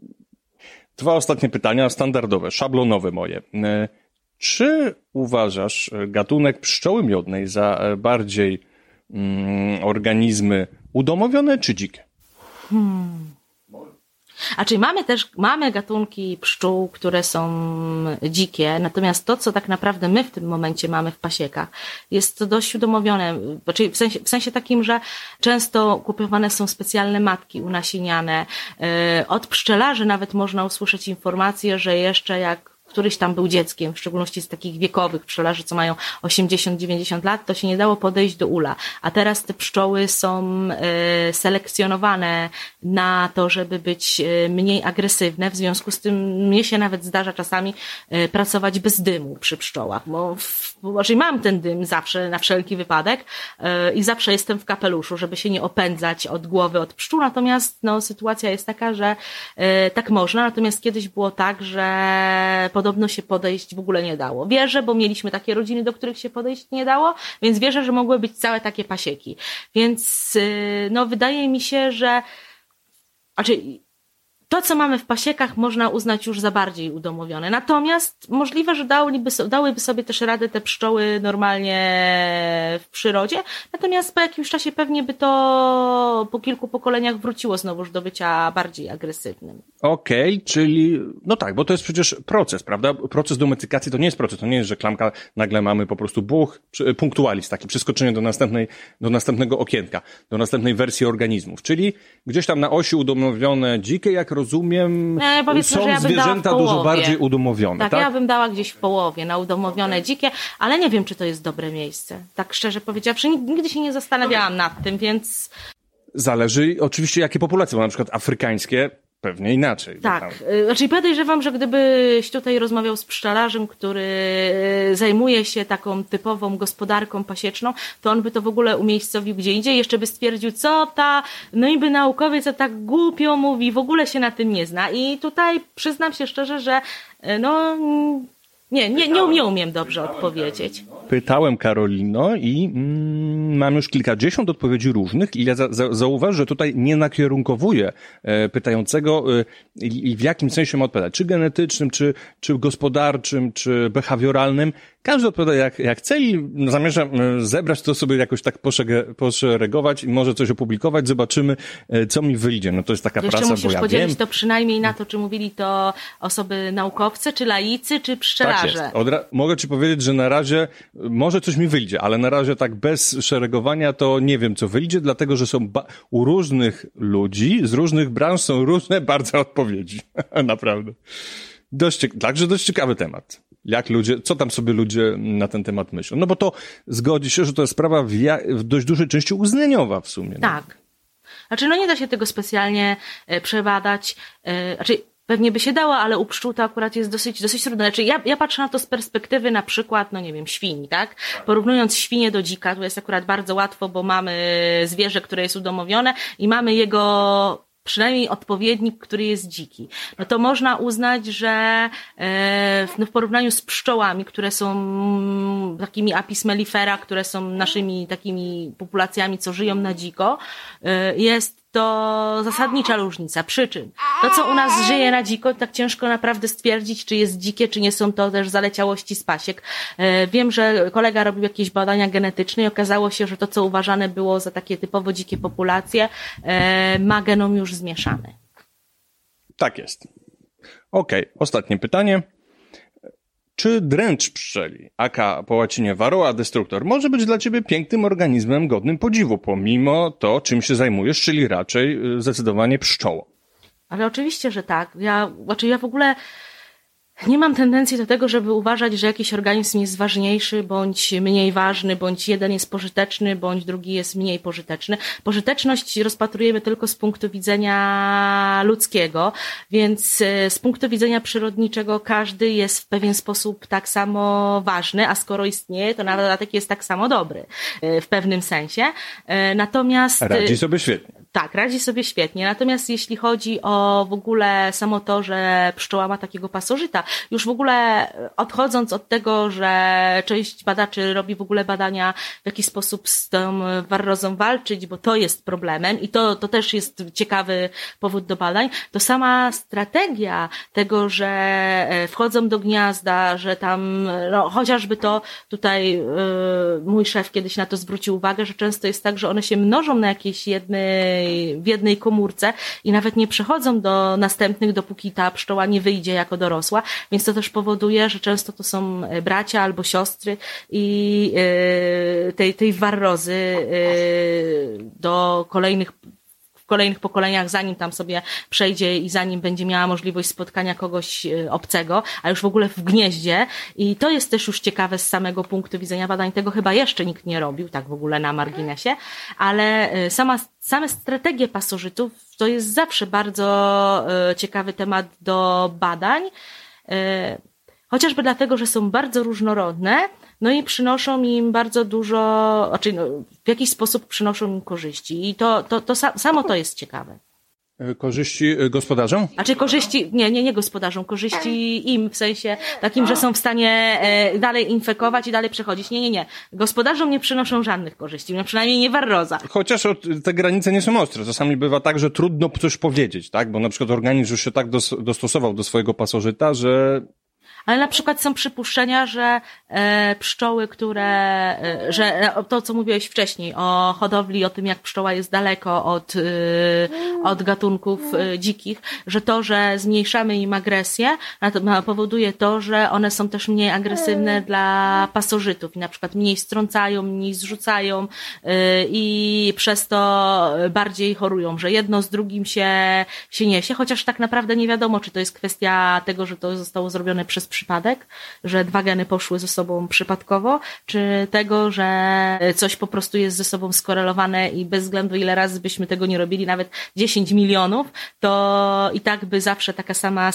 Dwa ostatnie pytania, standardowe, szablonowe moje. Czy uważasz gatunek pszczoły miodnej za bardziej mm, organizmy udomowione czy dzikie? Hmm. A czyli mamy też, mamy gatunki pszczół, które są dzikie, natomiast to, co tak naprawdę my w tym momencie mamy w pasiekach, jest to dość udomowione, czyli w sensie, w sensie takim, że często kupowane są specjalne matki unasieniane. Od pszczelarzy nawet można usłyszeć informację, że jeszcze jak któryś tam był dzieckiem, w szczególności z takich wiekowych pszczelarzy, co mają osiemdziesiąt dziewięćdziesiąt lat, to się nie dało podejść do ula. A teraz te pszczoły są y, selekcjonowane na to, żeby być y, mniej agresywne. W związku z tym mnie się nawet zdarza czasami y, pracować bez dymu przy pszczołach, bo czyli mam ten dym zawsze na wszelki wypadek y, i zawsze jestem w kapeluszu, żeby się nie opędzać od głowy od pszczół. Natomiast no, sytuacja jest taka, że y, tak można. Natomiast kiedyś było tak, że podobno się podejść w ogóle nie dało. Wierzę, bo mieliśmy takie rodziny, do których się podejść nie dało, więc wierzę, że mogły być całe takie pasieki. Więc no wydaje mi się, że znaczy, to, co mamy w pasiekach, można uznać już za bardziej udomowione. Natomiast możliwe, że dałyby, dałyby sobie też radę te pszczoły normalnie w przyrodzie. Natomiast po jakimś czasie pewnie by to po kilku pokoleniach wróciło znowuż do bycia bardziej agresywnym. Okej, okay, czyli no tak, bo to jest przecież proces, prawda? Proces domestykacji to nie jest proces, to nie jest, że klamka, nagle mamy po prostu buch, punktualizm, taki przeskoczenie do następnej, do następnego okienka, do następnej wersji organizmów. Czyli gdzieś tam na osi udomowione dzikie, jak rozumiem, nie, są że ja zwierzęta dużo bardziej udomowione, tak? Tak, ja bym dała gdzieś w połowie na udomowione dzikie, ale nie wiem, czy to jest dobre miejsce. Tak szczerze powiedziawszy, nigdy się nie zastanawiałam nad tym, więc... Zależy oczywiście, jakie populacje, bo na przykład afrykańskie pewnie inaczej. Tak, znaczy podejrzewam, że gdybyś tutaj rozmawiał z pszczelarzem, który zajmuje się taką typową gospodarką pasieczną, to on by to w ogóle umiejscowił gdzie indziej, jeszcze by stwierdził, co ta no niby naukowiec, co tak głupio mówi, w ogóle się na tym nie zna. I tutaj przyznam się szczerze, że no nie, nie, nie, nie umiem dobrze odpowiedzieć. Pytałem Karolino i mm, mam już kilkadziesiąt odpowiedzi różnych i ja za, za, zauważ, że tutaj nie nakierunkowuję e, pytającego e, i w jakim sensie ma odpowiadać, czy genetycznym, czy, czy gospodarczym, czy behawioralnym. Każdy odpowiada jak, jak chce i zamierzam zebrać to sobie jakoś tak poszeregować i może coś opublikować, zobaczymy, co mi wyjdzie. No to jest taka Jeszcze praca, musisz bo ja podzielić wiem. to przynajmniej na to, czy mówili to osoby naukowcy, czy laicy, czy pszczelarze. Tak jest. Odra- mogę ci powiedzieć, że na razie może coś mi wyjdzie, ale na razie tak bez szeregowania to nie wiem, co wyjdzie, dlatego, że są ba- u różnych ludzi, z różnych branż są różne bardzo odpowiedzi. Naprawdę. Dość, także dość ciekawy temat. Jak ludzie, co tam sobie ludzie na ten temat myślą. No bo to zgodzi się, że to jest sprawa w, ja, w dość dużej części uznaniowa w sumie. No. Tak. Znaczy, no nie da się tego specjalnie e, przebadać. E, znaczy, pewnie by się dało, ale u pszczół to akurat jest dosyć, dosyć trudne. Znaczy, ja, ja patrzę na to z perspektywy na przykład, no nie wiem, świni, tak? Porównując świnię do dzika, to jest akurat bardzo łatwo, bo mamy zwierzę, które jest udomowione i mamy jego przynajmniej odpowiednik, który jest dziki. No to można uznać, że no w porównaniu z pszczołami, które są takimi apis mellifera, które są naszymi takimi populacjami, co żyją na dziko, jest to zasadnicza różnica przyczyn. To, co u nas żyje na dziko, tak ciężko naprawdę stwierdzić, czy jest dzikie, czy nie są to też zaleciałości z pasiek. Wiem, że kolega robił jakieś badania genetyczne i okazało się, że to, co uważane było za takie typowo dzikie populacje, ma genom już zmieszany. Tak jest. Okej, okay, ostatnie pytanie. Czy dręcz pszczeli, aka po łacinie varroa destructor, może być dla ciebie pięknym organizmem godnym podziwu, pomimo to, czym się zajmujesz, czyli raczej zdecydowanie pszczołą? Ale oczywiście, że tak. Ja, znaczy ja w ogóle nie mam tendencji do tego, żeby uważać, że jakiś organizm jest ważniejszy, bądź mniej ważny, bądź jeden jest pożyteczny, bądź drugi jest mniej pożyteczny. Pożyteczność rozpatrujemy tylko z punktu widzenia ludzkiego, więc z punktu widzenia przyrodniczego każdy jest w pewien sposób tak samo ważny, a skoro istnieje, to na dodatek jest tak samo dobry w pewnym sensie. Natomiast... Radzi sobie świetnie. Tak, radzi sobie świetnie. Natomiast jeśli chodzi o w ogóle samo to, że pszczoła ma takiego pasożyta, już w ogóle odchodząc od tego, że część badaczy robi w ogóle badania, w jaki sposób z tą warrozą walczyć, bo to jest problemem i to, to też jest ciekawy powód do badań, to sama strategia tego, że wchodzą do gniazda, że tam, no chociażby to tutaj yy, mój szef kiedyś na to zwrócił uwagę, że często jest tak, że one się mnożą na jakiejś jednej w jednej komórce i nawet nie przechodzą do następnych, dopóki ta pszczoła nie wyjdzie jako dorosła, więc to też powoduje, że często to są bracia albo siostry i tej, tej warrozy do kolejnych w kolejnych pokoleniach, zanim tam sobie przejdzie i zanim będzie miała możliwość spotkania kogoś obcego, a już w ogóle w gnieździe. I to jest też już ciekawe z samego punktu widzenia badań. Tego chyba jeszcze nikt nie robił, tak w ogóle na marginesie, ale sama, same strategie pasożytów to jest zawsze bardzo ciekawy temat do badań. Chociażby dlatego, że są bardzo różnorodne, no i przynoszą im bardzo dużo, znaczy no, w jakiś sposób przynoszą im korzyści. I to, to, to samo to jest ciekawe. Korzyści gospodarzom? Znaczy korzyści, nie, nie, nie gospodarzom, korzyści im, w sensie takim, że są w stanie dalej infekować i dalej przechodzić. Nie, nie, nie. Gospodarzom nie przynoszą żadnych korzyści, no przynajmniej nie warroza. Chociaż te granice nie są ostre. Czasami bywa tak, że trudno coś powiedzieć, tak? Bo na przykład organizm już się tak dostosował do swojego pasożyta, że... Ale na przykład są przypuszczenia, że e, pszczoły, które, e, że to, co mówiłeś wcześniej o hodowli, o tym, jak pszczoła jest daleko od, e, od gatunków e, dzikich, że to, że zmniejszamy im agresję, powoduje to, że one są też mniej agresywne dla pasożytów i na przykład mniej strącają, mniej zrzucają e, i przez to bardziej chorują, że jedno z drugim się, się niesie, chociaż tak naprawdę nie wiadomo, czy to jest kwestia tego, że to zostało zrobione przez przypadek, że dwa geny poszły ze sobą przypadkowo, czy tego, że coś po prostu jest ze sobą skorelowane i bez względu ile razy byśmy tego nie robili, nawet dziesięć milionów, to i tak by zawsze taka sama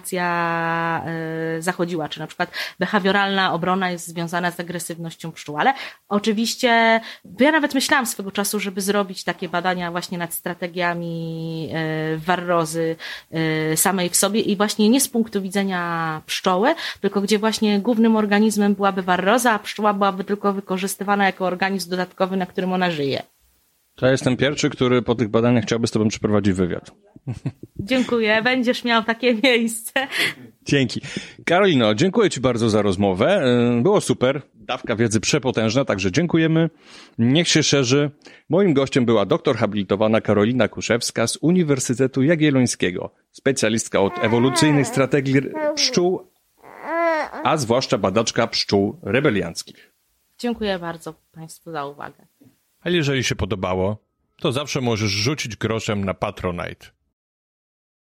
sytuacja zachodziła, czy na przykład behawioralna obrona jest związana z agresywnością pszczół, ale oczywiście ja nawet myślałam swego czasu, żeby zrobić takie badania właśnie nad strategiami warrozy samej w sobie i właśnie nie z punktu widzenia pszczoły, tylko gdzie właśnie głównym organizmem byłaby warroza, a pszczoła byłaby tylko wykorzystywana jako organizm dodatkowy, na którym ona żyje. To ja jestem pierwszy, który po tych badaniach chciałby z tobą przeprowadzić wywiad. Dziękuję, będziesz miał takie miejsce. Dzięki. Karolino, dziękuję ci bardzo za rozmowę. Było super, dawka wiedzy przepotężna, także dziękujemy. Niech się szerzy. Moim gościem była doktor habilitowana Karolina Kuszewska z Uniwersytetu Jagiellońskiego, specjalistka od ewolucyjnych strategii pszczół, a zwłaszcza badaczka pszczół rebelianckich. Dziękuję bardzo Państwu za uwagę. A jeżeli się podobało, to zawsze możesz rzucić groszem na Patronite.